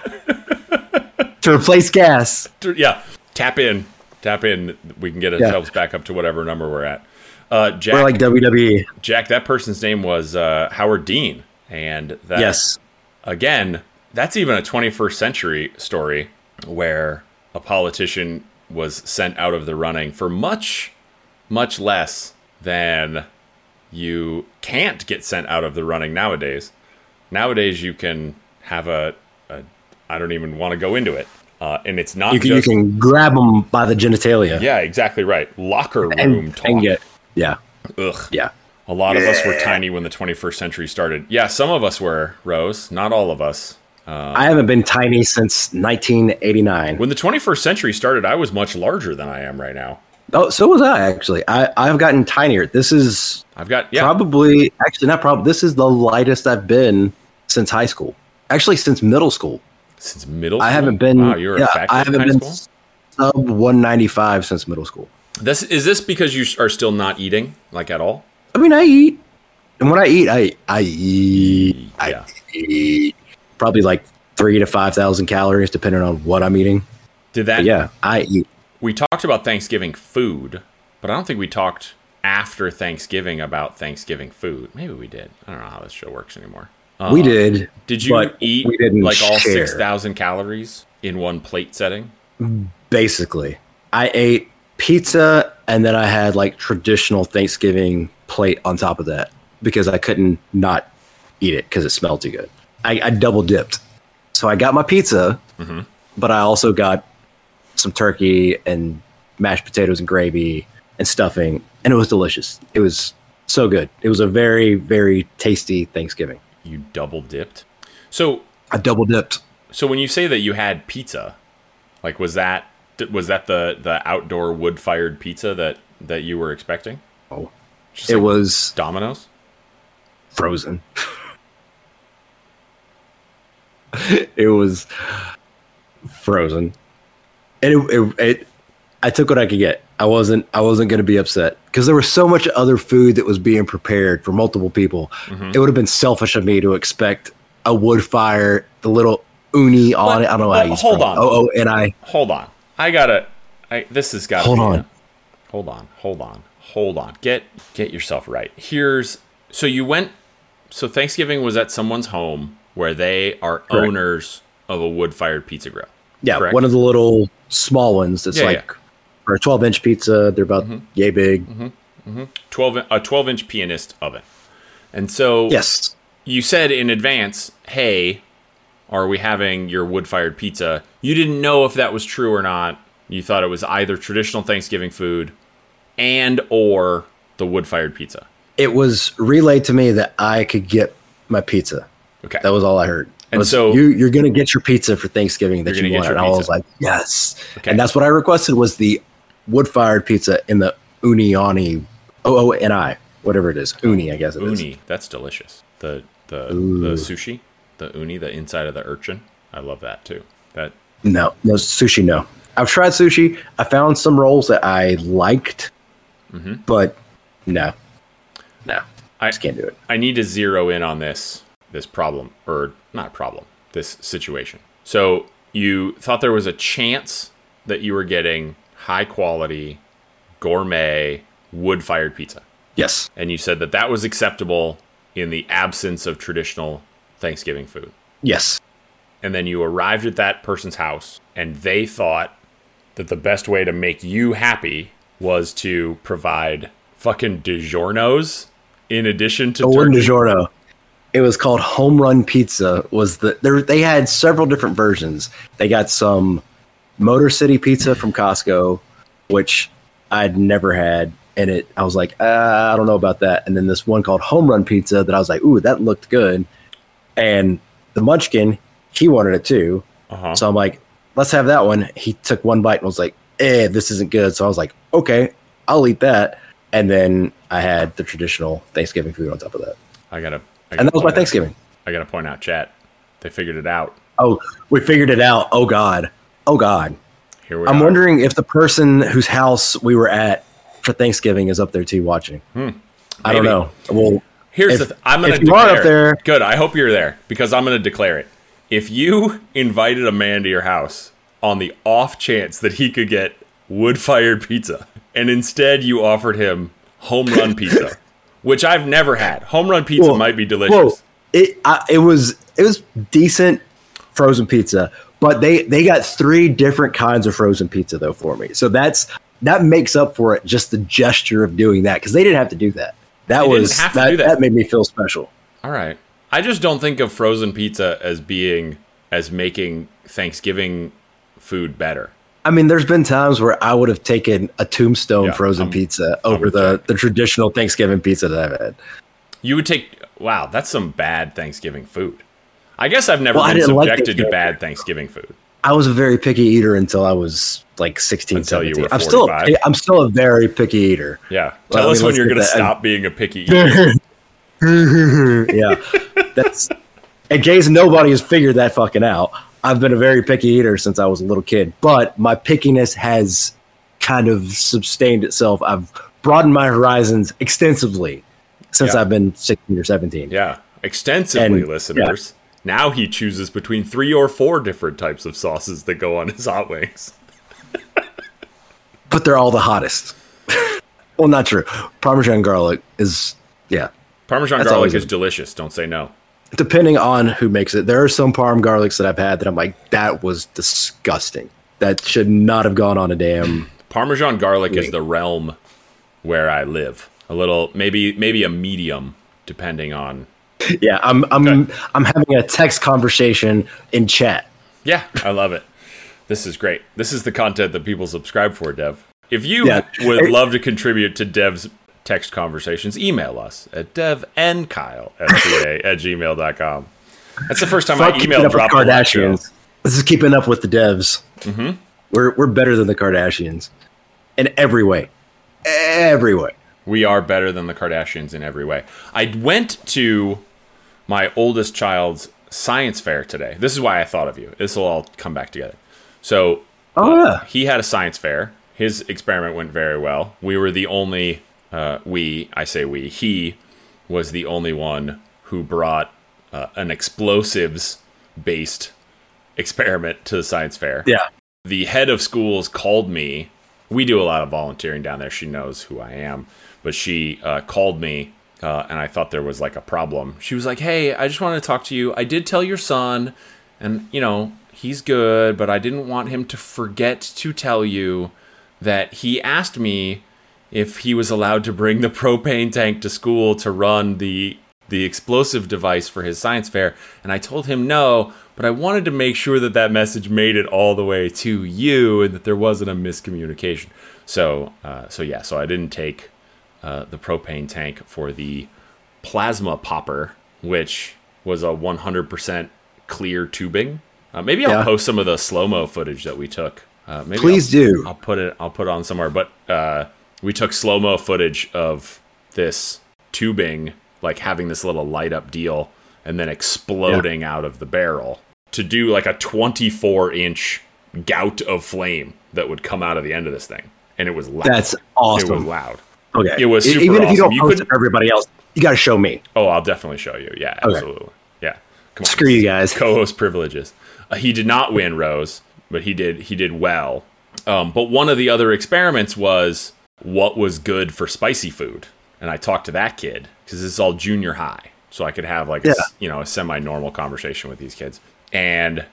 [SPEAKER 2] to replace gas.
[SPEAKER 3] Yeah. Tap in. Tap in. We can get ourselves back up to whatever number we're at. Uh, Jack,
[SPEAKER 2] We're like W W E.
[SPEAKER 3] Jack, that person's name was uh, Howard Dean. And that,
[SPEAKER 2] Yes.
[SPEAKER 3] again, that's even a twenty-first century story where a politician was sent out of the running for much, much less than you can't get sent out of the running nowadays. Nowadays, you can have a, a I don't even want to go into it. Uh, and it's not
[SPEAKER 2] You can, you
[SPEAKER 3] just...
[SPEAKER 2] can grab them by the genitalia.
[SPEAKER 3] Yeah, exactly right. Locker room
[SPEAKER 2] and,
[SPEAKER 3] talk.
[SPEAKER 2] and get, yeah,
[SPEAKER 3] Ugh.
[SPEAKER 2] yeah.
[SPEAKER 3] A lot of us were tiny when the twenty-first century started. Yeah, some of us were, Rose. Not all of us.
[SPEAKER 2] I haven't been tiny since nineteen eighty-nine.
[SPEAKER 3] When the twenty-first century started, I was much larger than I am right now.
[SPEAKER 2] Oh, so was I actually. I, I've gotten tinier. This is
[SPEAKER 3] I've got yeah.
[SPEAKER 2] probably actually not probably. This is the lightest I've been since high school. Actually, since middle school.
[SPEAKER 3] Since middle school?
[SPEAKER 2] I haven't been.
[SPEAKER 3] Wow, you were
[SPEAKER 2] yeah,
[SPEAKER 3] effective
[SPEAKER 2] I haven't
[SPEAKER 3] in high
[SPEAKER 2] been
[SPEAKER 3] school?
[SPEAKER 2] sub one ninety-five since middle school.
[SPEAKER 3] This is this because you are still not eating like at all?
[SPEAKER 2] I mean, I eat, and when I eat, I I eat.
[SPEAKER 3] Yeah.
[SPEAKER 2] I eat probably like three to five thousand calories, depending on what I'm eating.
[SPEAKER 3] Did that?
[SPEAKER 2] But yeah, I eat.
[SPEAKER 3] We talked about Thanksgiving food, but I don't think we talked after Thanksgiving about Thanksgiving food. Maybe we did. I don't know how this show works anymore. Uh,
[SPEAKER 2] We did.
[SPEAKER 3] Did you
[SPEAKER 2] but
[SPEAKER 3] eat
[SPEAKER 2] we didn't
[SPEAKER 3] like all
[SPEAKER 2] share.
[SPEAKER 3] six thousand calories in one plate setting?
[SPEAKER 2] Basically, I ate pizza, and then I had like traditional Thanksgiving plate on top of that because I couldn't not eat it because it smelled too good. I, I double dipped. So I got my pizza,
[SPEAKER 3] Mm-hmm.
[SPEAKER 2] but I also got some turkey and mashed potatoes and gravy and stuffing, and it was delicious. It was so good. It was a very, very tasty Thanksgiving.
[SPEAKER 3] You double dipped. So,
[SPEAKER 2] I double dipped.
[SPEAKER 3] so when you say that you had pizza, like was that was that the the outdoor wood fired pizza that that you were expecting?
[SPEAKER 2] Oh,
[SPEAKER 3] Just
[SPEAKER 2] it
[SPEAKER 3] like
[SPEAKER 2] was
[SPEAKER 3] Domino's.
[SPEAKER 2] frozen. It was frozen, and it, it, it. I took what I could get. I wasn't. I wasn't going to be upset because there was so much other food that was being prepared for multiple people.
[SPEAKER 3] Mm-hmm.
[SPEAKER 2] It would have been selfish of me to expect a wood fire, the little uni on
[SPEAKER 3] But-
[SPEAKER 2] it. I don't know
[SPEAKER 3] but
[SPEAKER 2] how you
[SPEAKER 3] hold
[SPEAKER 2] spell
[SPEAKER 3] on.
[SPEAKER 2] it. Oh, oh, and I.
[SPEAKER 3] Hold on. I gotta. I this has got.
[SPEAKER 2] Hold
[SPEAKER 3] be
[SPEAKER 2] on.
[SPEAKER 3] A, hold on. Hold on. Hold on. Get get yourself right. Here's so you went. So Thanksgiving was at someone's home where they are
[SPEAKER 2] Correct.
[SPEAKER 3] owners of a wood-fired pizza grill.
[SPEAKER 2] Yeah,
[SPEAKER 3] correct?
[SPEAKER 2] one of the little small ones. That's
[SPEAKER 3] Yeah,
[SPEAKER 2] like
[SPEAKER 3] yeah.
[SPEAKER 2] for a twelve inch pizza. They're about yay big.
[SPEAKER 3] twelve a twelve inch pianist oven. And so
[SPEAKER 2] Yes.
[SPEAKER 3] you said in advance, "Hey, are we having your wood-fired pizza?" You didn't know if that was true or not. You thought it was either traditional Thanksgiving food and or the wood-fired pizza.
[SPEAKER 2] It was relayed to me that I could get my pizza.
[SPEAKER 3] Okay.
[SPEAKER 2] That was all I heard.
[SPEAKER 3] And
[SPEAKER 2] Was,
[SPEAKER 3] so-
[SPEAKER 2] you, you're going to get your pizza for Thanksgiving that
[SPEAKER 3] You're
[SPEAKER 2] you
[SPEAKER 3] gonna
[SPEAKER 2] want.
[SPEAKER 3] get your
[SPEAKER 2] And I was
[SPEAKER 3] pizza.
[SPEAKER 2] like, yes.
[SPEAKER 3] Okay.
[SPEAKER 2] And that's what I requested was the wood-fired pizza in the Uniani, O O N I, whatever it is. Uni, I guess it is.
[SPEAKER 3] Uni, that's delicious. The the
[SPEAKER 2] Ooh.
[SPEAKER 3] the sushi, the uni, the inside of the urchin. I love that too. That
[SPEAKER 2] No, no, sushi, no. I've tried sushi. I found some rolls that I liked,
[SPEAKER 3] Mm-hmm.
[SPEAKER 2] but no. No.
[SPEAKER 3] I
[SPEAKER 2] just can't do it.
[SPEAKER 3] I need to zero in on this this problem or not problem, this situation. So you thought there was a chance that you were getting high quality gourmet wood-fired pizza.
[SPEAKER 2] Yes.
[SPEAKER 3] And you said that that was acceptable in the absence of traditional Thanksgiving food.
[SPEAKER 2] Yes.
[SPEAKER 3] And then you arrived at that person's house and they thought that the best way to make you happy was to provide fucking DiGiorno's in addition to
[SPEAKER 2] It wasn't
[SPEAKER 3] turkey.
[SPEAKER 2] DiGiorno. It was called Home Run Pizza. Was the there, they had several different versions. They got some Motor City pizza from Costco, which I'd never had, and it I was like, uh, I don't know about that. And then this one called Home Run Pizza that I was like, ooh, that looked good. And the Munchkin, he wanted it too.
[SPEAKER 3] Uh-huh.
[SPEAKER 2] So I'm like, let's have that one. He took one bite and was like, eh, this isn't good. So I was like, okay, I'll eat that. And then I had the traditional Thanksgiving food on top of that.
[SPEAKER 3] I gotta, I gotta
[SPEAKER 2] And that was my
[SPEAKER 3] point out-
[SPEAKER 2] Thanksgiving.
[SPEAKER 3] I gotta point out, chat. They figured it out.
[SPEAKER 2] Oh, we figured it out. Oh, God. Oh, God.
[SPEAKER 3] Here we
[SPEAKER 2] I'm
[SPEAKER 3] are.
[SPEAKER 2] wondering if the person whose house we were at for Thanksgiving is up there too watching. I don't
[SPEAKER 3] Maybe.
[SPEAKER 2] know. Well,
[SPEAKER 3] Here's
[SPEAKER 2] if-
[SPEAKER 3] the. Th- I'm gonna
[SPEAKER 2] if you are
[SPEAKER 3] declare
[SPEAKER 2] up there-
[SPEAKER 3] it. Good. I hope you're there because I'm gonna declare it. If you invited a man to your house on the off chance that he could get wood-fired pizza, and instead you offered him home run pizza, which I've never had. Home run pizza
[SPEAKER 2] Whoa.
[SPEAKER 3] might be delicious.
[SPEAKER 2] whoa, it I, it was it was decent frozen pizza, but they they got three different kinds of frozen pizza though for me. So that's that makes up for it. Just the gesture of doing that because they didn't have to do that. That
[SPEAKER 3] They didn't
[SPEAKER 2] was
[SPEAKER 3] have to
[SPEAKER 2] that,
[SPEAKER 3] do that.
[SPEAKER 2] that made me feel special.
[SPEAKER 3] All right. I just don't think of frozen pizza as being as making Thanksgiving food better.
[SPEAKER 2] I mean, there's been times where I would have taken a Tombstone
[SPEAKER 3] Yeah,
[SPEAKER 2] frozen
[SPEAKER 3] I'm-
[SPEAKER 2] pizza over
[SPEAKER 3] with
[SPEAKER 2] the,
[SPEAKER 3] Jack.
[SPEAKER 2] the traditional Thanksgiving pizza that I've had.
[SPEAKER 3] You would take wow, that's some bad Thanksgiving food. I guess I've never
[SPEAKER 2] Well, I
[SPEAKER 3] been
[SPEAKER 2] didn't like
[SPEAKER 3] subjected
[SPEAKER 2] the
[SPEAKER 3] to
[SPEAKER 2] character.
[SPEAKER 3] bad Thanksgiving food.
[SPEAKER 2] I was a very picky eater until I was like sixteen,
[SPEAKER 3] Until you
[SPEAKER 2] seventeen.
[SPEAKER 3] were
[SPEAKER 2] I'm still,
[SPEAKER 3] forty-five?
[SPEAKER 2] I'm still a very picky eater.
[SPEAKER 3] Yeah.
[SPEAKER 2] Well,
[SPEAKER 3] Tell
[SPEAKER 2] I
[SPEAKER 3] us
[SPEAKER 2] mean,
[SPEAKER 3] when
[SPEAKER 2] let's
[SPEAKER 3] you're
[SPEAKER 2] get
[SPEAKER 3] going to
[SPEAKER 2] that-
[SPEAKER 3] stop being a picky eater.
[SPEAKER 2] Yeah, that's in case nobody has figured that fucking out. I've been a very picky eater since I was a little kid, but my pickiness has kind of sustained itself. I've broadened my horizons extensively since
[SPEAKER 3] Yeah.
[SPEAKER 2] I've been sixteen or seventeen.
[SPEAKER 3] Yeah. Extensively,
[SPEAKER 2] And-
[SPEAKER 3] listeners. Now he chooses between three or four different types of sauces that go on his hot wings.
[SPEAKER 2] But they're all the hottest. Well, not true. Parmesan garlic is, yeah.
[SPEAKER 3] Parmesan
[SPEAKER 2] That's
[SPEAKER 3] garlic
[SPEAKER 2] always
[SPEAKER 3] is
[SPEAKER 2] a-
[SPEAKER 3] delicious. Don't say no.
[SPEAKER 2] Depending on who makes it, there are some parm garlics that I've had that I'm like, that was disgusting. That should not have gone on a damn.
[SPEAKER 3] Parmesan garlic is
[SPEAKER 2] Wait.
[SPEAKER 3] the realm where I live. A little, maybe, maybe a medium, depending on.
[SPEAKER 2] Yeah, I'm I'm
[SPEAKER 3] Okay.
[SPEAKER 2] I'm having a text conversation in chat.
[SPEAKER 3] Yeah, I love it. This is great. This is the content that people subscribe for, Dev. If you
[SPEAKER 2] Yeah.
[SPEAKER 3] would love to contribute to Dev's text conversations, email us at devandkyle at gmail dot com. That's the first time
[SPEAKER 2] Fuck
[SPEAKER 3] my
[SPEAKER 2] keeping
[SPEAKER 3] email
[SPEAKER 2] up with
[SPEAKER 3] dropped on that show.
[SPEAKER 2] Kardashians. This is keeping up with the devs. Mm-hmm. We're we're better than the Kardashians in every way, every way.
[SPEAKER 3] We are better than the Kardashians in every way. I went to my oldest child's science fair today. This is why I thought of you. This will all come back together. So
[SPEAKER 2] Oh yeah,
[SPEAKER 3] he had a science fair. His experiment went very well. We were the only, uh, we, I say we, he was the only one who brought uh, an explosives-based experiment to the science fair.
[SPEAKER 2] yeah.
[SPEAKER 3] The head of schools called me. We do a lot of volunteering down there. She knows who I am. But she uh, called me, uh, and I thought there was like a problem. She was like, hey, I just wanted to talk to you. I did tell your son, and, you know, he's good, but I didn't want him to forget to tell you that he asked me if he was allowed to bring the propane tank to school to run the the explosive device for his science fair. And I told him no, but I wanted to make sure that that message made it all the way to you and that there wasn't a miscommunication. So, uh, so yeah, so I didn't take uh, the propane tank for the plasma popper, which was a one hundred percent clear tubing. Uh, maybe I'll
[SPEAKER 2] Yeah.
[SPEAKER 3] post some of the slow-mo footage that we took. Uh, maybe
[SPEAKER 2] Please
[SPEAKER 3] I'll,
[SPEAKER 2] do.
[SPEAKER 3] I'll put it. I'll put it on somewhere. But uh, we took slow-mo footage of this tubing, like having this little light-up deal, and then exploding out of the barrel to do like a twenty-four inch gout of flame that would come out of the end of this thing, and it was loud.
[SPEAKER 2] That's
[SPEAKER 3] It was
[SPEAKER 2] awesome.
[SPEAKER 3] loud.
[SPEAKER 2] Okay,
[SPEAKER 3] It was
[SPEAKER 2] E-
[SPEAKER 3] super
[SPEAKER 2] even if you
[SPEAKER 3] awesome.
[SPEAKER 2] don't
[SPEAKER 3] You
[SPEAKER 2] post
[SPEAKER 3] couldn't-
[SPEAKER 2] it for everybody else, you got to show me.
[SPEAKER 3] Oh, I'll definitely show you. Yeah,
[SPEAKER 2] Okay.
[SPEAKER 3] absolutely. Yeah. Come on.
[SPEAKER 2] Screw you guys.
[SPEAKER 3] Co-host privileges. Uh, he did not win Rose, but he did he did well. Um, but one of the other experiments was what was good for spicy food, and I talked to that kid because this is all junior high, so I could have like a,
[SPEAKER 2] Yeah.
[SPEAKER 3] s- you know a semi-normal conversation with these kids. And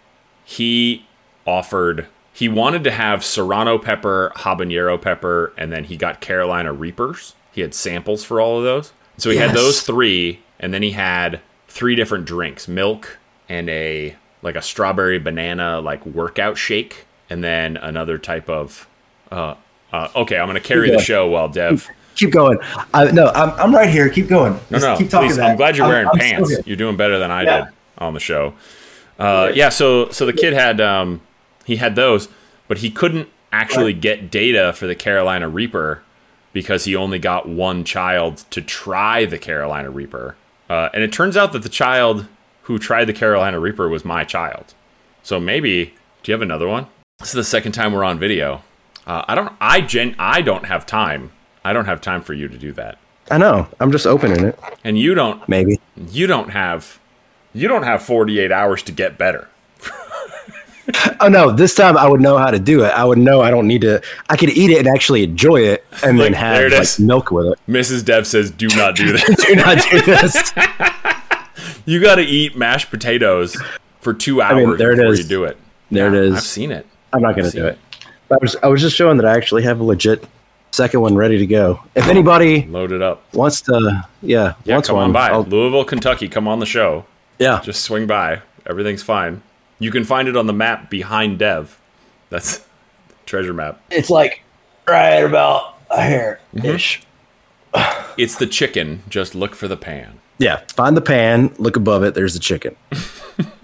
[SPEAKER 3] he offered he wanted to have serrano pepper, habanero pepper, and then he got Carolina Reapers. He had samples for all of those, so he had
[SPEAKER 2] Yes.
[SPEAKER 3] those three, and then he had three different drinks: milk and a like a strawberry banana like workout shake, and then another type of. Uh, uh, okay, I'm gonna carry the
[SPEAKER 2] going.
[SPEAKER 3] show while Dev.
[SPEAKER 2] Keep going. I, no, I'm, I'm right here. Keep going.
[SPEAKER 3] No,
[SPEAKER 2] Just
[SPEAKER 3] no,
[SPEAKER 2] keep talking.
[SPEAKER 3] please.
[SPEAKER 2] That.
[SPEAKER 3] I'm glad you're wearing
[SPEAKER 2] I'm
[SPEAKER 3] pants.
[SPEAKER 2] still here.
[SPEAKER 3] You're doing better than I
[SPEAKER 2] Yeah.
[SPEAKER 3] did on the show. Uh, yeah, so so the kid had um, he had those, but he couldn't actually get data for the Carolina Reaper because he only got one child to try the Carolina Reaper, uh, and it turns out that the child who tried the Carolina Reaper was my child. So maybe, do you have another one? This is the second time we're on video. Uh, I don't. I gen. I don't have time. I don't have time for you to do that,
[SPEAKER 2] I know. I'm just opening it.
[SPEAKER 3] and you don't.
[SPEAKER 2] Maybe.
[SPEAKER 3] You don't have. You don't have forty-eight hours to get better.
[SPEAKER 2] Oh no! This time I would know how to do it. I would know I don't need to. I could eat it and actually enjoy it, and
[SPEAKER 3] Like,
[SPEAKER 2] then have
[SPEAKER 3] there it
[SPEAKER 2] like
[SPEAKER 3] is.
[SPEAKER 2] milk with it.
[SPEAKER 3] Missus Dev says, "Do not do this.
[SPEAKER 2] Do not do this.
[SPEAKER 3] You got to eat mashed potatoes for two hours
[SPEAKER 2] mean, there it
[SPEAKER 3] before
[SPEAKER 2] is.
[SPEAKER 3] you do it."
[SPEAKER 2] There it is.
[SPEAKER 3] I've seen it.
[SPEAKER 2] I'm not going
[SPEAKER 3] I've
[SPEAKER 2] to
[SPEAKER 3] seen
[SPEAKER 2] do it. I was I was just showing that I actually have a legit second one ready to go. If anybody
[SPEAKER 3] Load it up.
[SPEAKER 2] wants to, yeah,
[SPEAKER 3] Yeah,
[SPEAKER 2] wants
[SPEAKER 3] come
[SPEAKER 2] one,
[SPEAKER 3] on by.
[SPEAKER 2] I'll-
[SPEAKER 3] Louisville, Kentucky. Come on the show.
[SPEAKER 2] yeah,
[SPEAKER 3] Just swing by. Everything's fine. You can find it on the map behind Dev. That's treasure map.
[SPEAKER 2] it's like right about here
[SPEAKER 3] Mm-hmm.
[SPEAKER 2] ish.
[SPEAKER 3] It's the chicken. Just look for the pan.
[SPEAKER 2] Yeah, find the pan, look above it. There's the chicken.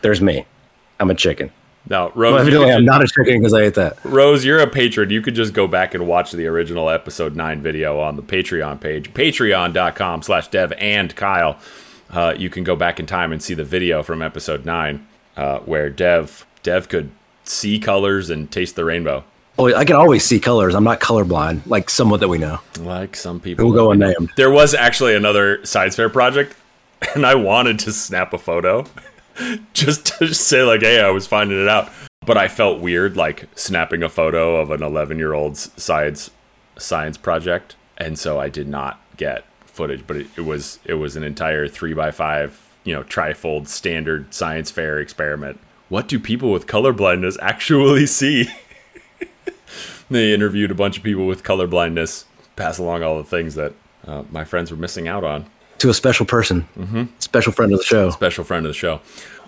[SPEAKER 2] there's me. I'm a chicken.
[SPEAKER 3] No, Rose,
[SPEAKER 2] Well, evidently I'm not a chicken because I ate that.
[SPEAKER 3] Rose, you're a patron. You could just go back and watch the original episode nine video on the Patreon page, patreon.com slash Dev and Kyle. Uh, you can go back in time and see the video from episode nine uh, where Dev Dev could see colors and taste the rainbow.
[SPEAKER 2] Oh, I can always see colors. I'm not colorblind, like someone that we know.
[SPEAKER 3] Like some people.
[SPEAKER 2] We'll go unnamed.
[SPEAKER 3] There was actually another science fair project, and I wanted to snap a photo just to say, like, hey, I was finding it out. But I felt weird, like, snapping a photo of an eleven-year-old's science science project. And so I did not get footage. But it, it was it was an entire three by five, you know, trifold standard science fair experiment. What do people with color blindness actually see? They interviewed a bunch of people with color blindness, pass along all the things that uh, my friends were missing out on.
[SPEAKER 2] To a special person. Mm-hmm. Special friend of the show.
[SPEAKER 3] Special friend of the show.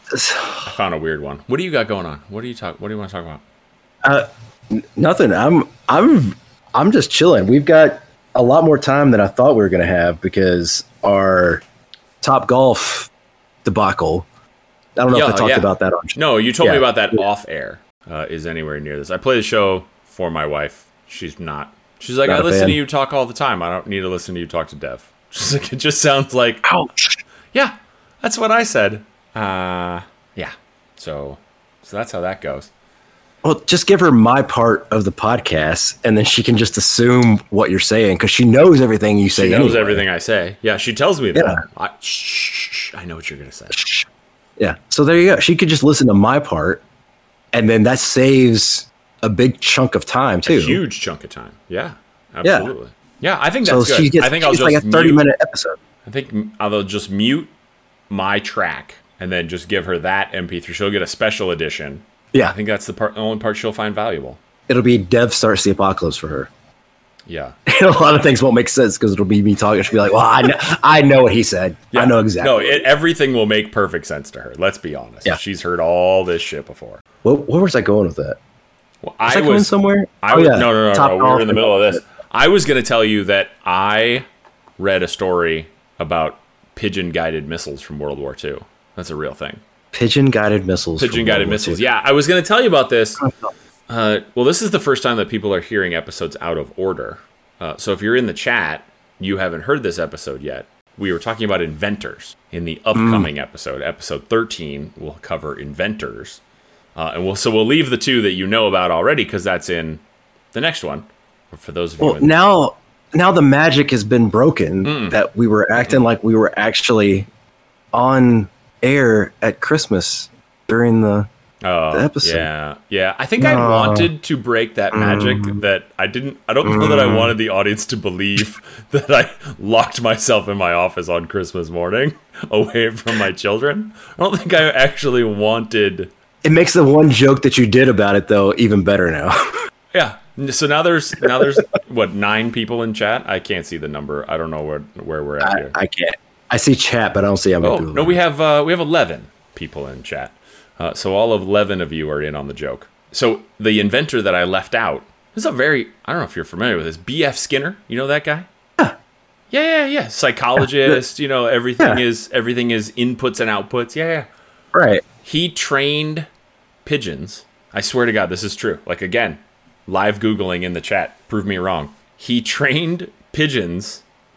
[SPEAKER 3] I found a weird one. What do you got going on? What do you talk? What do you want to talk about?
[SPEAKER 2] Uh, n- nothing. I'm I'm I'm just chilling. We've got a lot more time than I thought we were going to have because our Top Golf debacle. I don't know
[SPEAKER 3] Yeah,
[SPEAKER 2] if I talked
[SPEAKER 3] yeah.
[SPEAKER 2] about that on.
[SPEAKER 3] No, you told me
[SPEAKER 2] Yeah.
[SPEAKER 3] about that off air. Uh, is anywhere near this? I play the show for my wife. She's not. She's like,
[SPEAKER 2] Not
[SPEAKER 3] I
[SPEAKER 2] a
[SPEAKER 3] listen
[SPEAKER 2] fan.
[SPEAKER 3] to you talk all the time. I don't need to listen to you talk to Dev. She's like, it just sounds like,
[SPEAKER 2] Ouch.
[SPEAKER 3] yeah, that's what I said. Uh, yeah. So, so that's how that goes.
[SPEAKER 2] Well, just give her my part of the podcast, and then she can just assume what you're saying because she knows everything you say.
[SPEAKER 3] She knows
[SPEAKER 2] anyway.
[SPEAKER 3] everything I say. Yeah, she tells me that.
[SPEAKER 2] Yeah.
[SPEAKER 3] I, shh, shh, shh, I know what you're gonna say.
[SPEAKER 2] Yeah. So there you go. She could just listen to my part, and then that saves a big chunk of time too.
[SPEAKER 3] A huge chunk of time. Yeah, absolutely. Yeah, I think
[SPEAKER 2] So
[SPEAKER 3] that's good.
[SPEAKER 2] she gets,
[SPEAKER 3] I think I'll
[SPEAKER 2] she's
[SPEAKER 3] just
[SPEAKER 2] like a thirty
[SPEAKER 3] mute,
[SPEAKER 2] minute episode.
[SPEAKER 3] I think I'll just mute my track and then just give her that M P three. She'll get a special edition.
[SPEAKER 2] Yeah.
[SPEAKER 3] I think that's the part, the only part she'll find valuable.
[SPEAKER 2] It'll be Dev starts the apocalypse for her.
[SPEAKER 3] Yeah.
[SPEAKER 2] a lot of things won't make sense because it'll be me talking. She'll be like, "Well, I know, I know what he said.
[SPEAKER 3] Yeah.
[SPEAKER 2] I know exactly."
[SPEAKER 3] No, it, everything will make perfect sense to her. Let's be honest.
[SPEAKER 2] Yeah.
[SPEAKER 3] She's heard all this shit before.
[SPEAKER 2] What, where was I going with that?
[SPEAKER 3] Well,
[SPEAKER 2] Was
[SPEAKER 3] I
[SPEAKER 2] I going
[SPEAKER 3] was
[SPEAKER 2] somewhere?
[SPEAKER 3] I
[SPEAKER 2] Oh,
[SPEAKER 3] was,
[SPEAKER 2] yeah.
[SPEAKER 3] no, no, no,
[SPEAKER 2] Top
[SPEAKER 3] no. We were
[SPEAKER 2] Golf
[SPEAKER 3] in the
[SPEAKER 2] and
[SPEAKER 3] middle of
[SPEAKER 2] all
[SPEAKER 3] this.
[SPEAKER 2] that.
[SPEAKER 3] I was going to tell you that I read a story about pigeon-guided missiles from World War Two. That's a real thing.
[SPEAKER 2] Pigeon guided missiles. from
[SPEAKER 3] Pigeon-guided
[SPEAKER 2] World War
[SPEAKER 3] missiles.
[SPEAKER 2] Two.
[SPEAKER 3] Yeah, I was going to tell you about this. Uh, well, this is the first time that people are hearing episodes out of order. Uh, so if you're in the chat, you haven't heard this episode yet. We were talking about inventors in the upcoming episode. Episode thirteen will cover inventors. Uh, and we'll, so we'll leave the two that you know about already because that's in the next one. For those of you
[SPEAKER 2] Well,
[SPEAKER 3] in,
[SPEAKER 2] now, now the magic has been broken
[SPEAKER 3] Mm.
[SPEAKER 2] that we were acting like we were actually on air at Christmas during the.
[SPEAKER 3] Oh,
[SPEAKER 2] the episode.
[SPEAKER 3] yeah, yeah. I think I
[SPEAKER 2] No.
[SPEAKER 3] wanted to break that magic that I didn't. I don't know that I wanted the audience to believe that I locked myself in my office on Christmas morning away from my children. I don't think I actually wanted.
[SPEAKER 2] It makes the one joke that you did about it though even better now.
[SPEAKER 3] Yeah. So now there's now there's what nine people in chat. I can't see the number. I don't know where where we're at
[SPEAKER 2] I,
[SPEAKER 3] here.
[SPEAKER 2] I can't. I see chat, but I don't see how many
[SPEAKER 3] Oh
[SPEAKER 2] people.
[SPEAKER 3] no, we have uh, we have eleven people in chat. Uh, so all of eleven of you are in on the joke. So the inventor that I left out is a very, I don't know if you're familiar with this, B F Skinner. You know that guy?
[SPEAKER 2] Yeah.
[SPEAKER 3] Yeah, yeah, yeah. Psychologist, you know, everything
[SPEAKER 2] Yeah.
[SPEAKER 3] is everything is inputs and outputs. Yeah, yeah.
[SPEAKER 2] Right.
[SPEAKER 3] He trained pigeons. I swear to God, this is true. Like again, live Googling in the chat. Prove me wrong. He trained pigeons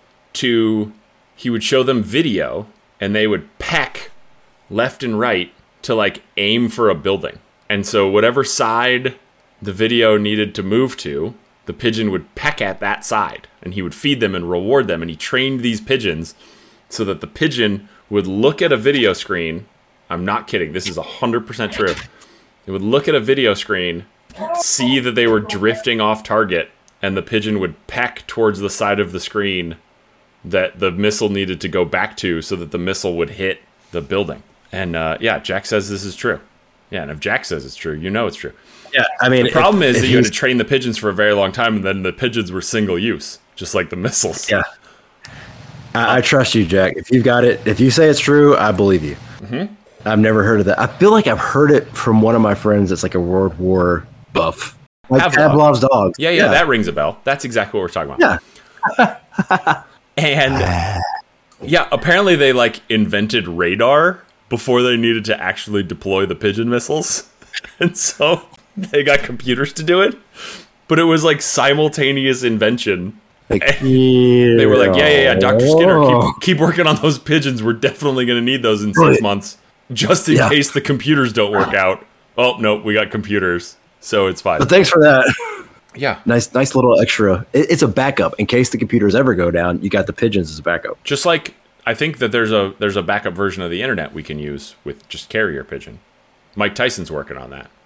[SPEAKER 3] to, he would show them video and they would peck left and right to like aim for a building. And so whatever side the video needed to move to, the pigeon would peck at that side and he would feed them and reward them. And he trained these pigeons so that the pigeon would look at a video screen. I'm not kidding. This is one hundred percent true. It would look at a video screen, see that they were drifting off target, and the pigeon would peck towards the side of the screen that the missile needed to go back to so that the missile would hit the building. And uh, yeah, Jack says this is true. Yeah, and if Jack says it's true, you know it's true.
[SPEAKER 2] Yeah. I mean,
[SPEAKER 3] The problem
[SPEAKER 2] if,
[SPEAKER 3] is
[SPEAKER 2] if
[SPEAKER 3] that you had
[SPEAKER 2] he's-
[SPEAKER 3] to train the pigeons for a very long time, and then the pigeons were single use, just like the missiles.
[SPEAKER 2] Yeah. I, I trust you, Jack. If you've got it, if you say it's true, I believe you. Mm-hmm. I've never heard of that. I feel like I've heard it from one of my friends that's like a World War buff. Like
[SPEAKER 3] Pavlov.
[SPEAKER 2] Pavlov's dogs.
[SPEAKER 3] Yeah, yeah, that rings a bell. That's exactly what we're talking about.
[SPEAKER 2] Yeah.
[SPEAKER 3] And yeah, apparently they like invented radar before they needed to actually deploy the pigeon missiles. And so they got computers to do it. But it was like simultaneous invention.
[SPEAKER 2] Like,
[SPEAKER 3] They were like, yeah, yeah, yeah, Doctor Skinner, keep, keep working on those pigeons. We're definitely going to need those in six
[SPEAKER 2] Right.
[SPEAKER 3] months. Just in
[SPEAKER 2] Yeah.
[SPEAKER 3] case the computers don't work out. Oh, no, we got computers. So it's fine.
[SPEAKER 2] But thanks for that.
[SPEAKER 3] Yeah.
[SPEAKER 2] Nice, nice little extra. It, it's a backup in case the computers ever go down. You got the pigeons as a backup.
[SPEAKER 3] Just like I think that there's a there's a backup version of the internet we can use with just carrier pigeon. Mike Tyson's working on that.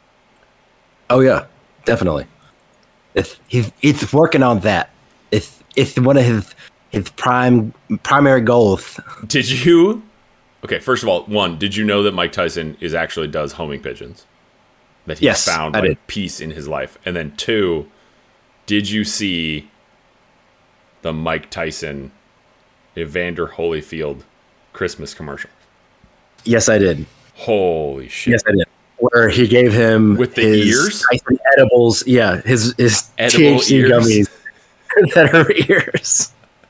[SPEAKER 2] Oh yeah, definitely. If he's it's working on that. It's it's one of his his prime primary goals.
[SPEAKER 3] Did you? Okay, first of all, one, did you know that Mike Tyson is actually does homing pigeons? That he
[SPEAKER 2] Yes,
[SPEAKER 3] found
[SPEAKER 2] I
[SPEAKER 3] like
[SPEAKER 2] did.
[SPEAKER 3] peace in his life. And then two, did you see the Mike Tyson Evander Holyfield Christmas commercial?
[SPEAKER 2] Yes, I did.
[SPEAKER 3] Holy shit.
[SPEAKER 2] Yes, I did. Where he gave him
[SPEAKER 3] With the
[SPEAKER 2] his
[SPEAKER 3] ears?
[SPEAKER 2] Tyson edibles. Yeah, his his
[SPEAKER 3] Edible
[SPEAKER 2] T H C
[SPEAKER 3] ears.
[SPEAKER 2] gummies that are ears.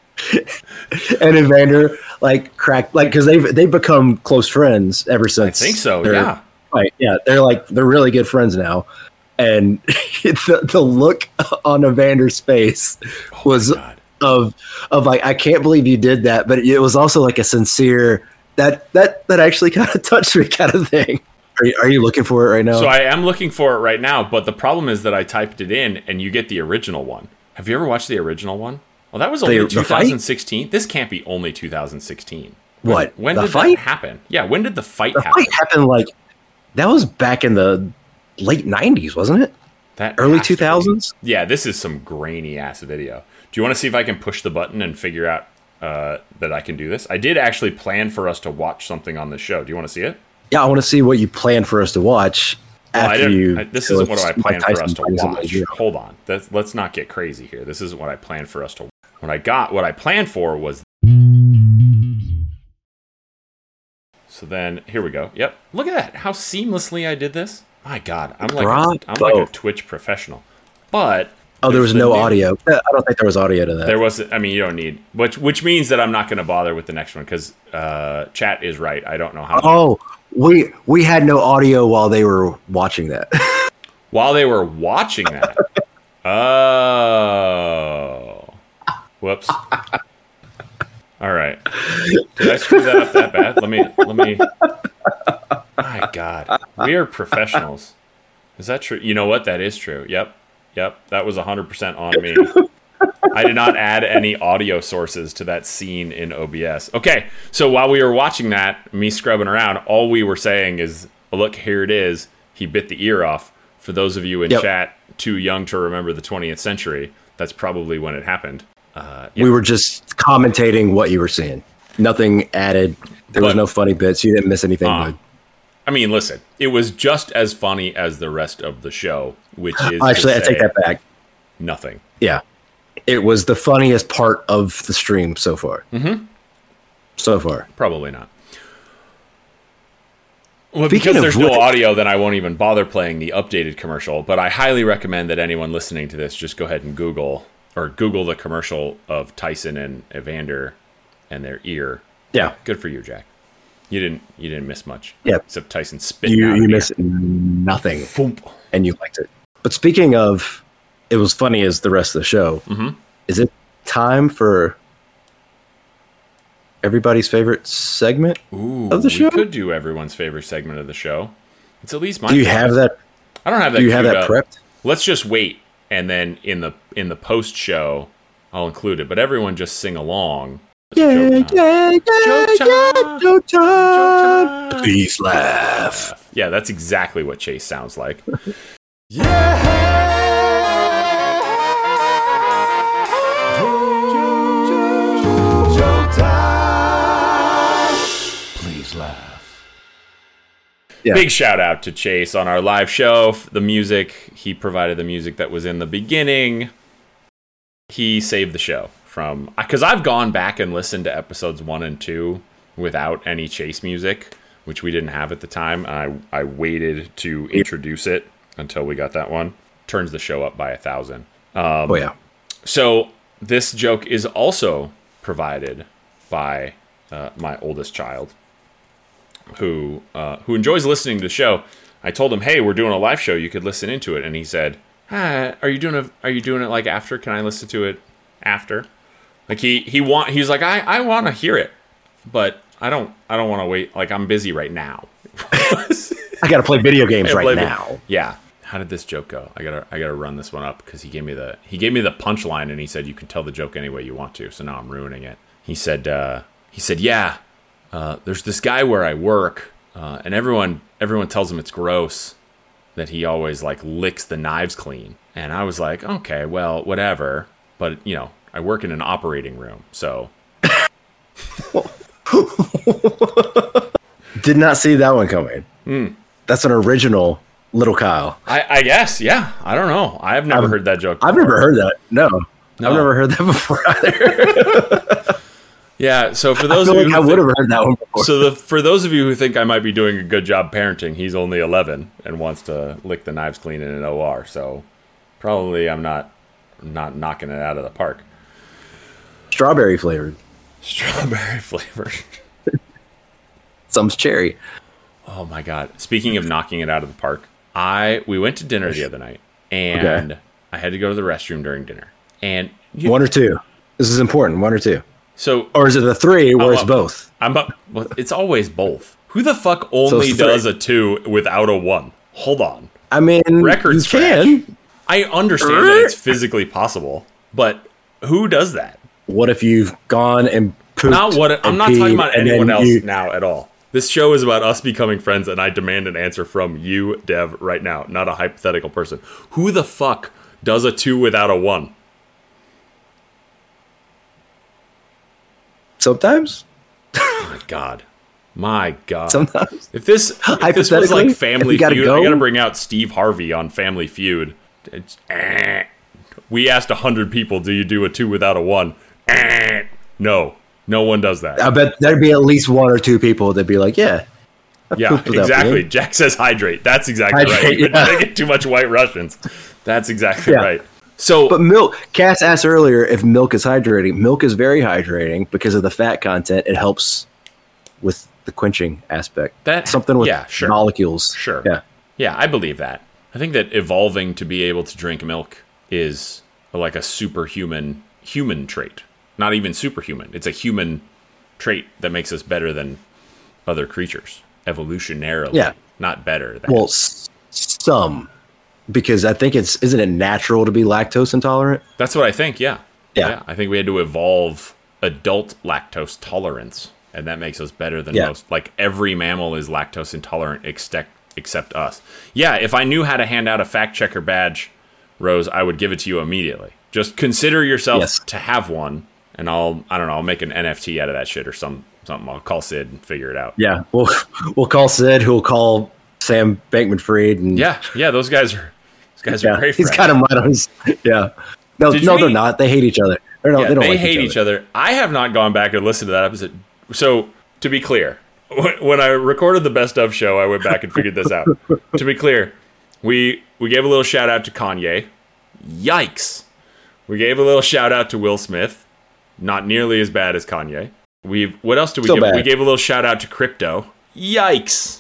[SPEAKER 2] And Evander like cracked like because they've they've become close friends ever since.
[SPEAKER 3] I think so,
[SPEAKER 2] they're-
[SPEAKER 3] yeah.
[SPEAKER 2] Right, yeah, they're like they're really good friends now, and the, the look on Evander's face was
[SPEAKER 3] Oh God.
[SPEAKER 2] of of like I can't believe you did that, but it was also like a sincere that that that actually kind of touched me kind of thing. Are you, are you looking for it right now?
[SPEAKER 3] So I am looking for it right now, but the problem is that I typed it in and you get the original one. Have you ever watched the original one? Well, that was only
[SPEAKER 2] The- the fight?
[SPEAKER 3] twenty sixteen. This can't be only two thousand sixteen. When,
[SPEAKER 2] What?
[SPEAKER 3] When
[SPEAKER 2] The
[SPEAKER 3] did
[SPEAKER 2] fight?
[SPEAKER 3] that happen? Yeah, when did the fight
[SPEAKER 2] the
[SPEAKER 3] happen?
[SPEAKER 2] fight happened like that was back in the late nineties, wasn't it?
[SPEAKER 3] That
[SPEAKER 2] Early
[SPEAKER 3] has to be.
[SPEAKER 2] two thousands.
[SPEAKER 3] Yeah, this is some grainy ass video. Do you want to see if I can push the button and figure out uh, that I can do this? I did actually plan for us to watch something on this show. Do you want to see it?
[SPEAKER 2] Yeah, I want to see what you plan for us to watch
[SPEAKER 3] Well, I
[SPEAKER 2] after
[SPEAKER 3] didn't-
[SPEAKER 2] you.
[SPEAKER 3] I- this
[SPEAKER 2] so
[SPEAKER 3] isn't what I
[SPEAKER 2] Mike
[SPEAKER 3] planned for
[SPEAKER 2] Tyson
[SPEAKER 3] us to
[SPEAKER 2] brings in
[SPEAKER 3] watch.
[SPEAKER 2] Nigeria.
[SPEAKER 3] Hold on. That's, let's not get crazy here. This isn't what I planned for us to watch. What I got, what I planned for was. So then, here we go. Yep. Look at that. How seamlessly I did this. My God. I'm like, a, I'm like a
[SPEAKER 2] Bravo.
[SPEAKER 3] Twitch professional. But.
[SPEAKER 2] Oh, there
[SPEAKER 3] there's
[SPEAKER 2] was
[SPEAKER 3] the
[SPEAKER 2] no
[SPEAKER 3] new-
[SPEAKER 2] audio. I don't think there was audio to that.
[SPEAKER 3] There was, I mean, you don't need, which which means that I'm not going to bother with the next one because uh, chat is right. I don't know how.
[SPEAKER 2] Oh, we we had no audio while they were watching that.
[SPEAKER 3] While they were watching that. Oh. Whoops. All right. Did I screw that up that bad? Let me, let me. My God. We are professionals. Is that true? You know what? That is true. Yep. Yep. That was one hundred percent on me. I did not add any audio sources to that scene in O B S. Okay. So while we were watching that, me scrubbing around, all we were saying is, look, here it is. He bit the ear off. For those of you in
[SPEAKER 2] Yep.
[SPEAKER 3] chat too young to remember the twentieth century, that's probably when it happened. Uh, yeah.
[SPEAKER 2] We were just commentating what you were seeing. Nothing added. There was
[SPEAKER 3] But-
[SPEAKER 2] no funny bits. You didn't miss anything
[SPEAKER 3] Uh,
[SPEAKER 2] good.
[SPEAKER 3] I mean, listen, it was just as funny as the rest of the show, which is
[SPEAKER 2] Actually,
[SPEAKER 3] to
[SPEAKER 2] I take
[SPEAKER 3] say
[SPEAKER 2] that back.
[SPEAKER 3] nothing.
[SPEAKER 2] Yeah, it was the funniest part of the stream so far. Mm-hmm. So far.
[SPEAKER 3] Probably not. Well,
[SPEAKER 2] Speaking
[SPEAKER 3] because
[SPEAKER 2] of
[SPEAKER 3] there's no
[SPEAKER 2] which-
[SPEAKER 3] audio, then I won't even bother playing the updated commercial. But I highly recommend that anyone listening to this just go ahead and Google or Google the commercial of Tyson and Evander and their ear.
[SPEAKER 2] Yeah,
[SPEAKER 3] Good for you, Jack. You didn't you didn't miss much.
[SPEAKER 2] Yeah.
[SPEAKER 3] Except Tyson spit.
[SPEAKER 2] you
[SPEAKER 3] out
[SPEAKER 2] you
[SPEAKER 3] an ear.
[SPEAKER 2] missed nothing,
[SPEAKER 3] Boom.
[SPEAKER 2] and you liked it. But speaking of, it was funny as the rest of the show.
[SPEAKER 3] Mhm.
[SPEAKER 2] Is it time for everybody's favorite segment
[SPEAKER 3] Ooh,
[SPEAKER 2] of the show?
[SPEAKER 3] we could do everyone's favorite segment of the show. It's at least my.
[SPEAKER 2] Do you
[SPEAKER 3] favorite.
[SPEAKER 2] have that?
[SPEAKER 3] I don't have that.
[SPEAKER 2] Do you have
[SPEAKER 3] queued
[SPEAKER 2] that
[SPEAKER 3] up.
[SPEAKER 2] prepped?
[SPEAKER 3] Let's just wait, and then in the in the post show, I'll include it. But everyone just sing along.
[SPEAKER 2] Yeah,
[SPEAKER 3] Joke time.
[SPEAKER 2] yeah, yeah,
[SPEAKER 3] Joke
[SPEAKER 2] yeah,
[SPEAKER 3] time.
[SPEAKER 2] joke time.
[SPEAKER 3] Joke time.
[SPEAKER 2] Please laugh.
[SPEAKER 3] Yeah, that's exactly what Chase sounds like.
[SPEAKER 1] Please laugh.
[SPEAKER 2] Yeah.
[SPEAKER 3] Big shout out to Chase on our live show. The music, he provided the music that was in the beginning. He saved the show from, because I've gone back and listened to episodes one and two without any Chase music, which we didn't have at the time. I I waited to introduce it until we got that one. Turns the show up by a thousand. Um,
[SPEAKER 2] Oh yeah.
[SPEAKER 3] So this joke is also provided by uh, my oldest child. who uh, who enjoys listening to the show. I told him, "Hey, we're doing a live show. You could listen into it." And he said, ah, "Are you doing a? Are you doing it like after? Can I listen to it after?" Like he he want he's like, "I I want to hear it, but I don't I don't want to wait. Like I'm busy right now."
[SPEAKER 2] I got to play video games
[SPEAKER 3] I
[SPEAKER 2] right
[SPEAKER 3] play-
[SPEAKER 2] now.
[SPEAKER 3] Yeah. How did this joke go? I gotta I gotta run this one up because he gave me the he gave me the punchline and he said you can tell the joke any way you want to. So now I'm ruining it. He said uh, he said yeah. Uh, there's this guy where I work, uh, and everyone everyone tells him it's gross that he always like licks the knives clean. And I was like, okay, well, whatever. But you know, I work in an operating room, so.
[SPEAKER 2] Did not see that one coming.
[SPEAKER 3] Mm.
[SPEAKER 2] That's an original Little Kyle.
[SPEAKER 3] I, I guess, yeah. I don't know. I've never
[SPEAKER 2] I've-
[SPEAKER 3] heard that joke.
[SPEAKER 2] I've
[SPEAKER 3] before.
[SPEAKER 2] never heard that. No,
[SPEAKER 3] No.
[SPEAKER 2] I've never heard that before either.
[SPEAKER 3] Yeah. So for
[SPEAKER 2] I
[SPEAKER 3] those
[SPEAKER 2] feel
[SPEAKER 3] of
[SPEAKER 2] like
[SPEAKER 3] you,
[SPEAKER 2] I
[SPEAKER 3] who
[SPEAKER 2] would
[SPEAKER 3] think-
[SPEAKER 2] have heard that one before.
[SPEAKER 3] so the for those of you who think I might be doing a good job parenting, he's only eleven and wants to lick the knives clean in an O R. So probably I'm not not knocking it out of the park.
[SPEAKER 2] Strawberry flavored.
[SPEAKER 3] Strawberry flavored.
[SPEAKER 2] Some's cherry.
[SPEAKER 3] Oh my god! Speaking of knocking it out of the park, I we went to dinner the other night, and
[SPEAKER 2] Okay.
[SPEAKER 3] I had to go to the restroom during dinner. And you,
[SPEAKER 2] One or two. This is important. One or two.
[SPEAKER 3] so
[SPEAKER 2] Or is it the three where
[SPEAKER 3] Oh,
[SPEAKER 2] it's
[SPEAKER 3] well,
[SPEAKER 2] both?
[SPEAKER 3] I'm up. Well, it's always both. Who the fuck only
[SPEAKER 2] it's three.
[SPEAKER 3] does a two without a one? Hold on.
[SPEAKER 2] I mean,
[SPEAKER 3] Record
[SPEAKER 2] you
[SPEAKER 3] scratch.
[SPEAKER 2] can.
[SPEAKER 3] I understand that it's physically possible, but who does that?
[SPEAKER 2] What if you've gone and pooped?
[SPEAKER 3] Not what I'm
[SPEAKER 2] and
[SPEAKER 3] not talking
[SPEAKER 2] peed,
[SPEAKER 3] about
[SPEAKER 2] and
[SPEAKER 3] anyone
[SPEAKER 2] then
[SPEAKER 3] else
[SPEAKER 2] you-
[SPEAKER 3] now at all. This show is about us becoming friends, and I demand an answer from you, Dev, right now, not a hypothetical person. Who the fuck does a two without a one?
[SPEAKER 2] Sometimes.
[SPEAKER 3] My God. My God.
[SPEAKER 2] Sometimes.
[SPEAKER 3] If this, if this was
[SPEAKER 2] Hypothetically,
[SPEAKER 3] like
[SPEAKER 2] if
[SPEAKER 3] Family
[SPEAKER 2] we gotta
[SPEAKER 3] Feud,
[SPEAKER 2] go-
[SPEAKER 3] I gotta bring out Steve Harvey on Family Feud. It's, eh. We asked a hundred people, do you do a two without a one? Eh. No. No one does that.
[SPEAKER 2] I bet there'd be at least one or two people that'd be like, yeah. I've
[SPEAKER 3] Yeah,
[SPEAKER 2] pooped without
[SPEAKER 3] exactly.
[SPEAKER 2] peeing.
[SPEAKER 3] Jack says hydrate. That's exactly right.
[SPEAKER 2] Hydrate,
[SPEAKER 3] You've been
[SPEAKER 2] yeah.
[SPEAKER 3] drinking too much White Russians. That's exactly
[SPEAKER 2] Yeah.
[SPEAKER 3] right. So,
[SPEAKER 2] But milk, Cass asked earlier if milk is hydrating. Milk is very hydrating because of the fat content. It helps with the quenching aspect.
[SPEAKER 3] That-
[SPEAKER 2] Something with
[SPEAKER 3] yeah, sure.
[SPEAKER 2] molecules.
[SPEAKER 3] Sure.
[SPEAKER 2] Yeah.
[SPEAKER 3] yeah, I believe that. I think that evolving to be able to drink milk is like a superhuman human trait. Not even superhuman. It's a human trait that makes us better than other creatures evolutionarily.
[SPEAKER 2] Yeah.
[SPEAKER 3] Not better than.
[SPEAKER 2] Well, s- some. Because I think it's, isn't it natural to be lactose intolerant?
[SPEAKER 3] That's what I think, yeah.
[SPEAKER 2] Yeah.
[SPEAKER 3] I think we had to evolve adult lactose tolerance, and that makes us better than
[SPEAKER 2] Yeah.
[SPEAKER 3] most. Like, every mammal is lactose intolerant except, except us. Yeah, if I knew how to hand out a fact checker badge, Rose, I would give it to you immediately. Just consider yourself
[SPEAKER 2] Yes.
[SPEAKER 3] to have one, and I'll, I don't know, I'll make an N F T out of that shit or some something. I'll call Sid and figure it out.
[SPEAKER 2] Yeah. We'll, we'll call Sid, who'll call Sam Bankman-Fried. And
[SPEAKER 3] Yeah, yeah, those guys are, those guys are
[SPEAKER 2] yeah,
[SPEAKER 3] great
[SPEAKER 2] he's
[SPEAKER 3] friends.
[SPEAKER 2] got him right on his. Yeah. No,
[SPEAKER 3] Did you
[SPEAKER 2] no, they're
[SPEAKER 3] meet-
[SPEAKER 2] not. They hate each other. They're not,
[SPEAKER 3] Yeah,
[SPEAKER 2] they don't
[SPEAKER 3] they
[SPEAKER 2] like
[SPEAKER 3] hate each other. I have not gone back and listened to that episode. So, to be clear, wh- when I recorded the best of show, I went back and figured this out. To be clear, we we gave a little shout out to Kanye. Yikes. We gave a little shout out to Will Smith. Not nearly as bad as Kanye. We what else did we
[SPEAKER 2] Still
[SPEAKER 3] give?
[SPEAKER 2] bad.
[SPEAKER 3] We gave a little shout out to crypto. Yikes.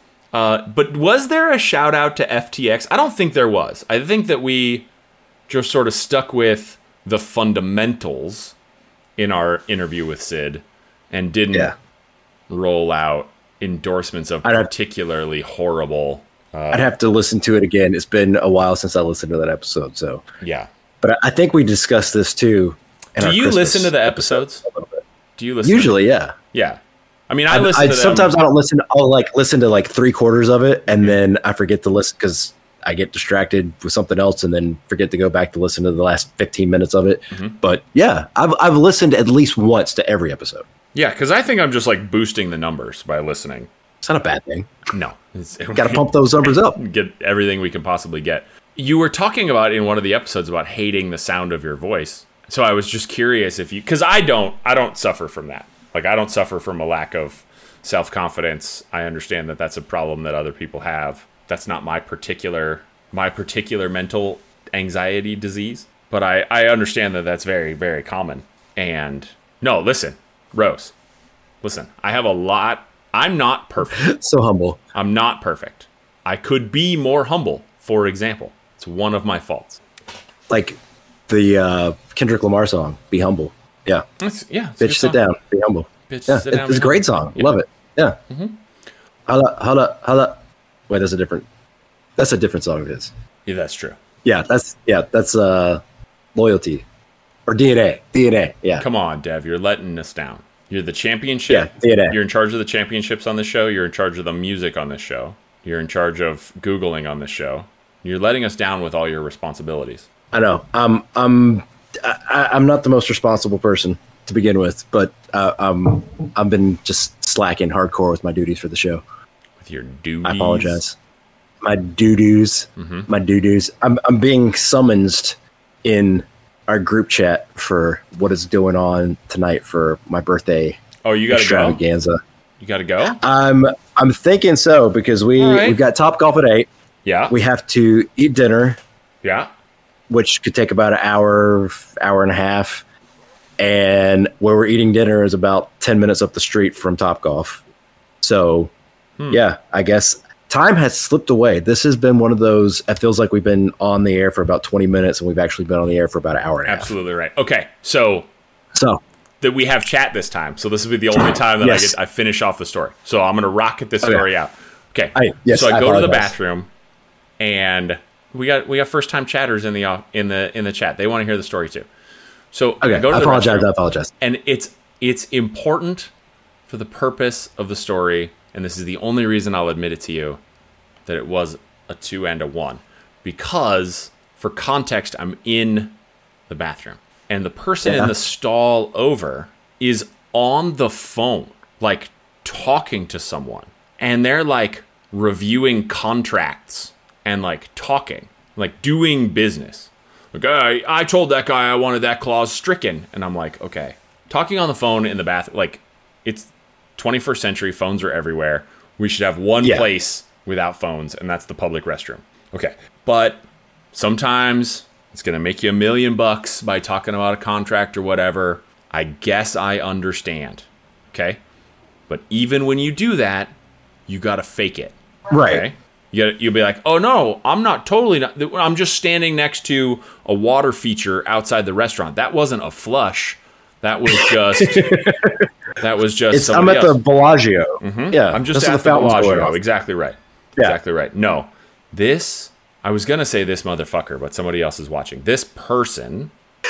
[SPEAKER 3] Uh, but was there a shout out to F T X? I don't think there was. I think that we just sort of stuck with the fundamentals in our interview with Sid and didn't
[SPEAKER 2] Yeah.
[SPEAKER 3] roll out endorsements of
[SPEAKER 2] I'd have-
[SPEAKER 3] particularly horrible.
[SPEAKER 2] I'd have to listen to it again. It's been a while since I listened to that episode. So,
[SPEAKER 3] Yeah.
[SPEAKER 2] but I- I think we discussed this too. in
[SPEAKER 3] Do
[SPEAKER 2] our
[SPEAKER 3] you
[SPEAKER 2] Christmas
[SPEAKER 3] listen to the
[SPEAKER 2] episode
[SPEAKER 3] episodes?
[SPEAKER 2] a little bit.
[SPEAKER 3] Do you listen?
[SPEAKER 2] Usually, yeah.
[SPEAKER 3] Yeah. I mean, I
[SPEAKER 2] I,
[SPEAKER 3] listen
[SPEAKER 2] I
[SPEAKER 3] to them.
[SPEAKER 2] sometimes I don't listen. I'll like listen to like three quarters of it,
[SPEAKER 3] Mm-hmm.
[SPEAKER 2] and then I forget to listen because I get distracted with something else, and then forget to go back to listen to the last fifteen minutes of it.
[SPEAKER 3] Mm-hmm.
[SPEAKER 2] But yeah, I've I've listened at least once to every episode.
[SPEAKER 3] Yeah, because I think I'm just like boosting the numbers by listening.
[SPEAKER 2] It's not a bad thing.
[SPEAKER 3] No. It's,
[SPEAKER 2] Got to pump those numbers up.
[SPEAKER 3] get everything we can possibly get. You were talking about in one of the episodes about hating the sound of your voice. So I was just curious if you, because I don't, I don't suffer from that. Like I don't suffer from a lack of self-confidence. I understand that that's a problem that other people have. That's not my particular, my particular mental anxiety disease. But I, I understand that that's very, very common. And no, listen, Rose, listen, I have a lot, I'm not perfect.
[SPEAKER 2] So humble.
[SPEAKER 3] I'm not perfect. I could be more humble, for example. It's one of my faults.
[SPEAKER 2] Like the uh, Kendrick Lamar song, Be Humble. Yeah.
[SPEAKER 3] It's, yeah. It's a
[SPEAKER 2] Bitch,
[SPEAKER 3] good
[SPEAKER 2] sit
[SPEAKER 3] song.
[SPEAKER 2] down. Be humble.
[SPEAKER 3] Bitch,
[SPEAKER 2] Yeah.
[SPEAKER 3] sit
[SPEAKER 2] It-
[SPEAKER 3] down,
[SPEAKER 2] it's a
[SPEAKER 3] be
[SPEAKER 2] great
[SPEAKER 3] humble.
[SPEAKER 2] song.
[SPEAKER 3] Yeah.
[SPEAKER 2] Love it. Yeah.
[SPEAKER 3] Mm-hmm.
[SPEAKER 2] Holla, holla, holla. Wait, that's a different. That's a different song of his.
[SPEAKER 3] Yeah, that's true.
[SPEAKER 2] Yeah, that's yeah, that's uh, loyalty or D N A. D N A. Yeah.
[SPEAKER 3] Come on, Dev. You're letting us down. You're the championship.
[SPEAKER 2] Yeah, D N A.
[SPEAKER 3] You're in charge of the championships on this show. You're in charge of the music on this show. You're in charge of Googling on this show. You're letting us down with all your responsibilities.
[SPEAKER 2] I know. I'm I'm I, I'm not the most responsible person to begin with, but uh, um, I've been just slacking hardcore with my duties for the show.
[SPEAKER 3] With your duties.
[SPEAKER 2] I apologize. My doo-doos.
[SPEAKER 3] Mm-hmm.
[SPEAKER 2] My doo-doos. I'm I'm being summoned in our group chat for what is going on tonight for my birthday
[SPEAKER 3] Oh, you got to go?
[SPEAKER 2] extravaganza.
[SPEAKER 3] You got to go?
[SPEAKER 2] I'm I'm thinking so because we
[SPEAKER 3] All right.
[SPEAKER 2] we've got Top Golf at eight.
[SPEAKER 3] Yeah.
[SPEAKER 2] We have to eat dinner,
[SPEAKER 3] yeah.
[SPEAKER 2] which could take about an hour, hour and a half. And where we're eating dinner is about ten minutes up the street from Top Golf. So,
[SPEAKER 3] Hmm.
[SPEAKER 2] yeah, I guess time has slipped away. This has been one of those, it feels like we've been on the air for about twenty minutes and we've actually been on the air for about an hour and a half.
[SPEAKER 3] Absolutely right. Okay. So
[SPEAKER 2] So,
[SPEAKER 3] that we have chat this time. So this will be the only time that
[SPEAKER 2] Yes.
[SPEAKER 3] I get I finish off the story. So I'm going to rocket this story out. Okay.
[SPEAKER 2] I- yes,
[SPEAKER 3] so I,
[SPEAKER 2] I
[SPEAKER 3] go to the
[SPEAKER 2] apologize.
[SPEAKER 3] bathroom and we got we got first time chatters in the uh, in the in the chat. They want to hear the story too. So
[SPEAKER 2] okay,
[SPEAKER 3] I go to
[SPEAKER 2] I
[SPEAKER 3] the
[SPEAKER 2] apologize.
[SPEAKER 3] restroom.
[SPEAKER 2] I apologize.
[SPEAKER 3] And it's it's important for the purpose of the story, and this is the only reason I'll admit it to you, that it was a two and a one. Because for context, I'm in the bathroom. And the person
[SPEAKER 2] Yeah.
[SPEAKER 3] in the stall over is on the phone, like talking to someone. And they're like reviewing contracts and like talking, like doing business. Like, I, I told that guy I wanted that clause stricken. And I'm like, okay. Talking on the phone in the bath, like, it's twenty-first century, phones are everywhere. We should have one
[SPEAKER 2] Yeah.
[SPEAKER 3] place without phones, and that's the public restroom. Okay. But sometimes it's going to make you a million bucks by talking about a contract or whatever. I guess I understand. Okay. But even when you do that, you got to fake it.
[SPEAKER 2] Right.
[SPEAKER 3] Okay. You gotta, you'll be like, oh no, I'm not totally not. I'm just standing next to a water feature outside the restaurant. That wasn't a flush. That was just. that was just.
[SPEAKER 2] It's, I'm
[SPEAKER 3] somebody
[SPEAKER 2] at
[SPEAKER 3] else.
[SPEAKER 2] the Bellagio. Yeah.
[SPEAKER 3] I'm just
[SPEAKER 2] that's
[SPEAKER 3] at
[SPEAKER 2] what
[SPEAKER 3] the
[SPEAKER 2] fountain's going
[SPEAKER 3] Bellagio.
[SPEAKER 2] off.
[SPEAKER 3] Exactly right.
[SPEAKER 2] Yeah.
[SPEAKER 3] Exactly right. No, this. I was gonna say this motherfucker, but somebody else is watching. This person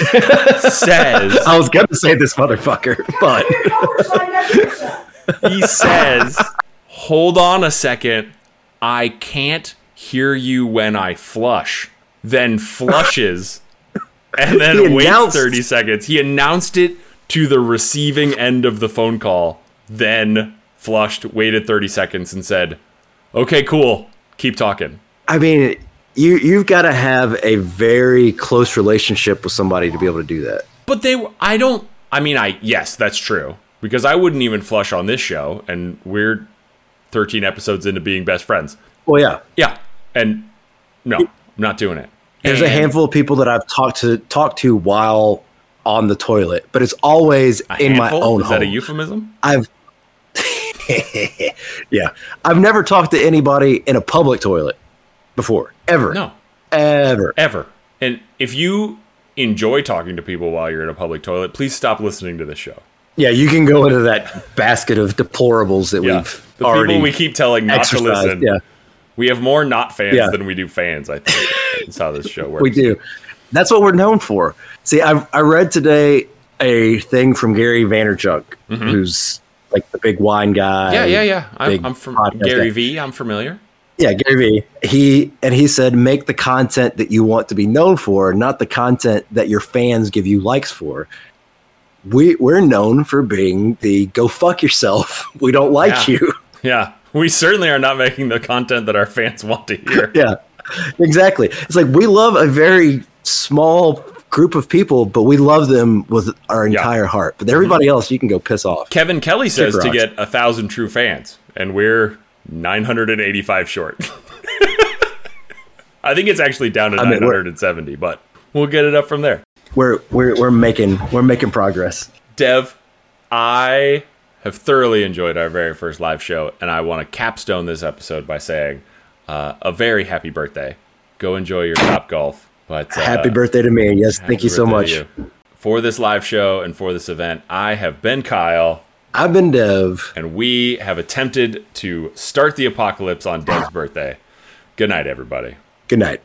[SPEAKER 3] says.
[SPEAKER 2] I was going to say this motherfucker, but
[SPEAKER 3] He says, "Hold on a second. I can't hear you when I flush." Then flushes, and then
[SPEAKER 2] He
[SPEAKER 3] waits
[SPEAKER 2] announced-
[SPEAKER 3] thirty seconds. He announced it to the receiving end of the phone call, then flushed, waited thirty seconds, and said, "Okay, cool. Keep talking."
[SPEAKER 2] I mean, you you've got to have a very close relationship with somebody to be able to do that.
[SPEAKER 3] But they, were- I don't. I mean, I yes, that's true because I wouldn't even flush on this show, and we're thirteen episodes into being best friends.
[SPEAKER 2] Well, yeah.
[SPEAKER 3] Yeah, and no, I'm not doing it.
[SPEAKER 2] There's a
[SPEAKER 3] And
[SPEAKER 2] handful of people that I've talked to talked to while on the toilet, but it's always
[SPEAKER 3] a
[SPEAKER 2] in my
[SPEAKER 3] handful?
[SPEAKER 2] own
[SPEAKER 3] Is
[SPEAKER 2] home.
[SPEAKER 3] that a euphemism?
[SPEAKER 2] I've yeah, I've never talked to anybody in a public toilet before, ever.
[SPEAKER 3] No,
[SPEAKER 2] ever.
[SPEAKER 3] ever. And if you enjoy talking to people while you're in a public toilet, please stop listening to this show.
[SPEAKER 2] Yeah, you can go into that basket of deplorables that
[SPEAKER 3] Yeah,
[SPEAKER 2] we've
[SPEAKER 3] the
[SPEAKER 2] already
[SPEAKER 3] people we keep telling not to
[SPEAKER 2] exercised.
[SPEAKER 3] listen.
[SPEAKER 2] Yeah,
[SPEAKER 3] We have more not fans
[SPEAKER 2] Yeah.
[SPEAKER 3] than we do fans. I think that's how this show works.
[SPEAKER 2] we do. That's what we're known for. See, I I read today a thing from Gary Vaynerchuk, who's like the big wine guy.
[SPEAKER 3] Mm-hmm. Yeah, yeah, yeah. I'm,
[SPEAKER 2] big
[SPEAKER 3] I'm from
[SPEAKER 2] podcast
[SPEAKER 3] Gary
[SPEAKER 2] guy.
[SPEAKER 3] V. I'm familiar.
[SPEAKER 2] Yeah, Gary Vee. He and he said, make the content that you want to be known for, not the content that your fans give you likes for. We we're known for being the go fuck yourself. We don't like
[SPEAKER 3] Yeah.
[SPEAKER 2] you.
[SPEAKER 3] Yeah, we certainly are not making the content that our fans want to hear.
[SPEAKER 2] Yeah, exactly. It's like we love a very small group of people, but we love them with our
[SPEAKER 3] Yeah.
[SPEAKER 2] entire heart. But everybody else, you can go piss off.
[SPEAKER 3] Kevin Kelly says
[SPEAKER 2] Kick
[SPEAKER 3] to
[SPEAKER 2] rocks.
[SPEAKER 3] get a thousand true fans, and we're nine hundred eighty-five short. I think it's actually down to
[SPEAKER 2] I mean,
[SPEAKER 3] nine hundred seventy, but we'll get it up from there.
[SPEAKER 2] We're we're we're making we're making progress.
[SPEAKER 3] Dev, I have thoroughly enjoyed our very first live show, and I want to capstone this episode by saying uh, a very happy birthday. Go enjoy your Top Golf. But uh,
[SPEAKER 2] happy birthday to me. Yes, thank you so much.
[SPEAKER 3] You. For this live show and for this event, I have been Kyle.
[SPEAKER 2] I've been Dev.
[SPEAKER 3] And we have attempted to start the apocalypse on Dev's birthday. Good night, everybody.
[SPEAKER 2] Good night.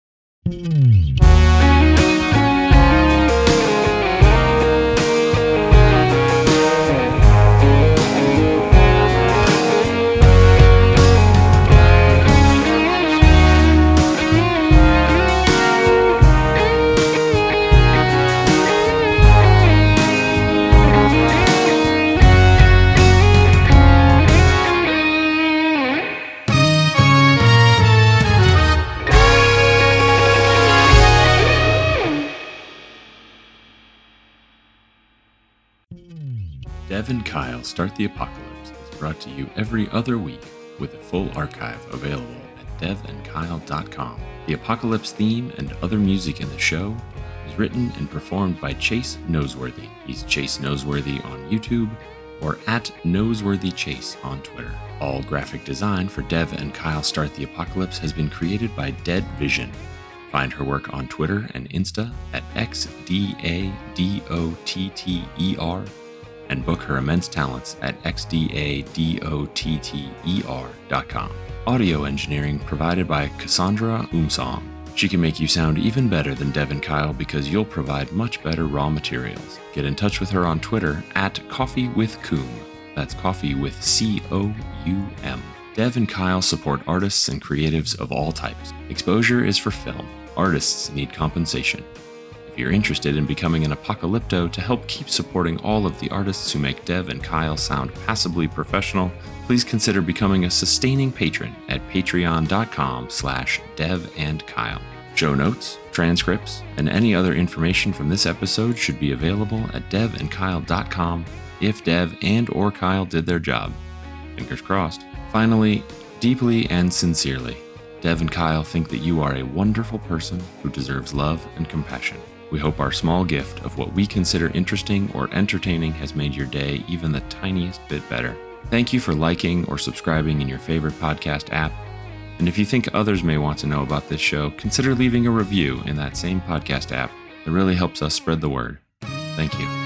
[SPEAKER 5] Dev and Kyle Start the Apocalypse is brought to you every other week with a full archive available at dev and kyle dot com. The Apocalypse theme and other music in the show is written and performed by Chase Noseworthy. He's Chase Noseworthy on YouTube or at NoseworthyChase on Twitter. All graphic design for Dev and Kyle Start the Apocalypse has been created by Dead Vision. Find her work on Twitter and Insta at X D A D O T T E R and book her immense talents at x d a d o t t e r dot com. Audio engineering provided by Cassandra Umsong. She can make you sound even better than Dev and Kyle because you'll provide much better raw materials. Get in touch with her on Twitter at Coffee with Coom. That's coffee with C O U M. Dev and Kyle support artists and creatives of all types. Exposure is for film. Artists need compensation. If you're interested in becoming an apocalypto to help keep supporting all of the artists who make Dev and Kyle sound passably professional, please consider becoming a sustaining patron at patreon.com slash Dev and Kyle. Show notes, transcripts, and any other information from this episode should be available at dev and kyle dot com if Dev and or Kyle did their job. Fingers crossed. Finally, deeply and sincerely, Dev and Kyle think that you are a wonderful person who deserves love and compassion. We hope our small gift of what we consider interesting or entertaining has made your day even the tiniest bit better. Thank you for liking or subscribing in your favorite podcast app. And if you think others may want to know about this show, consider leaving a review in that same podcast app. It really helps us spread the word. Thank you.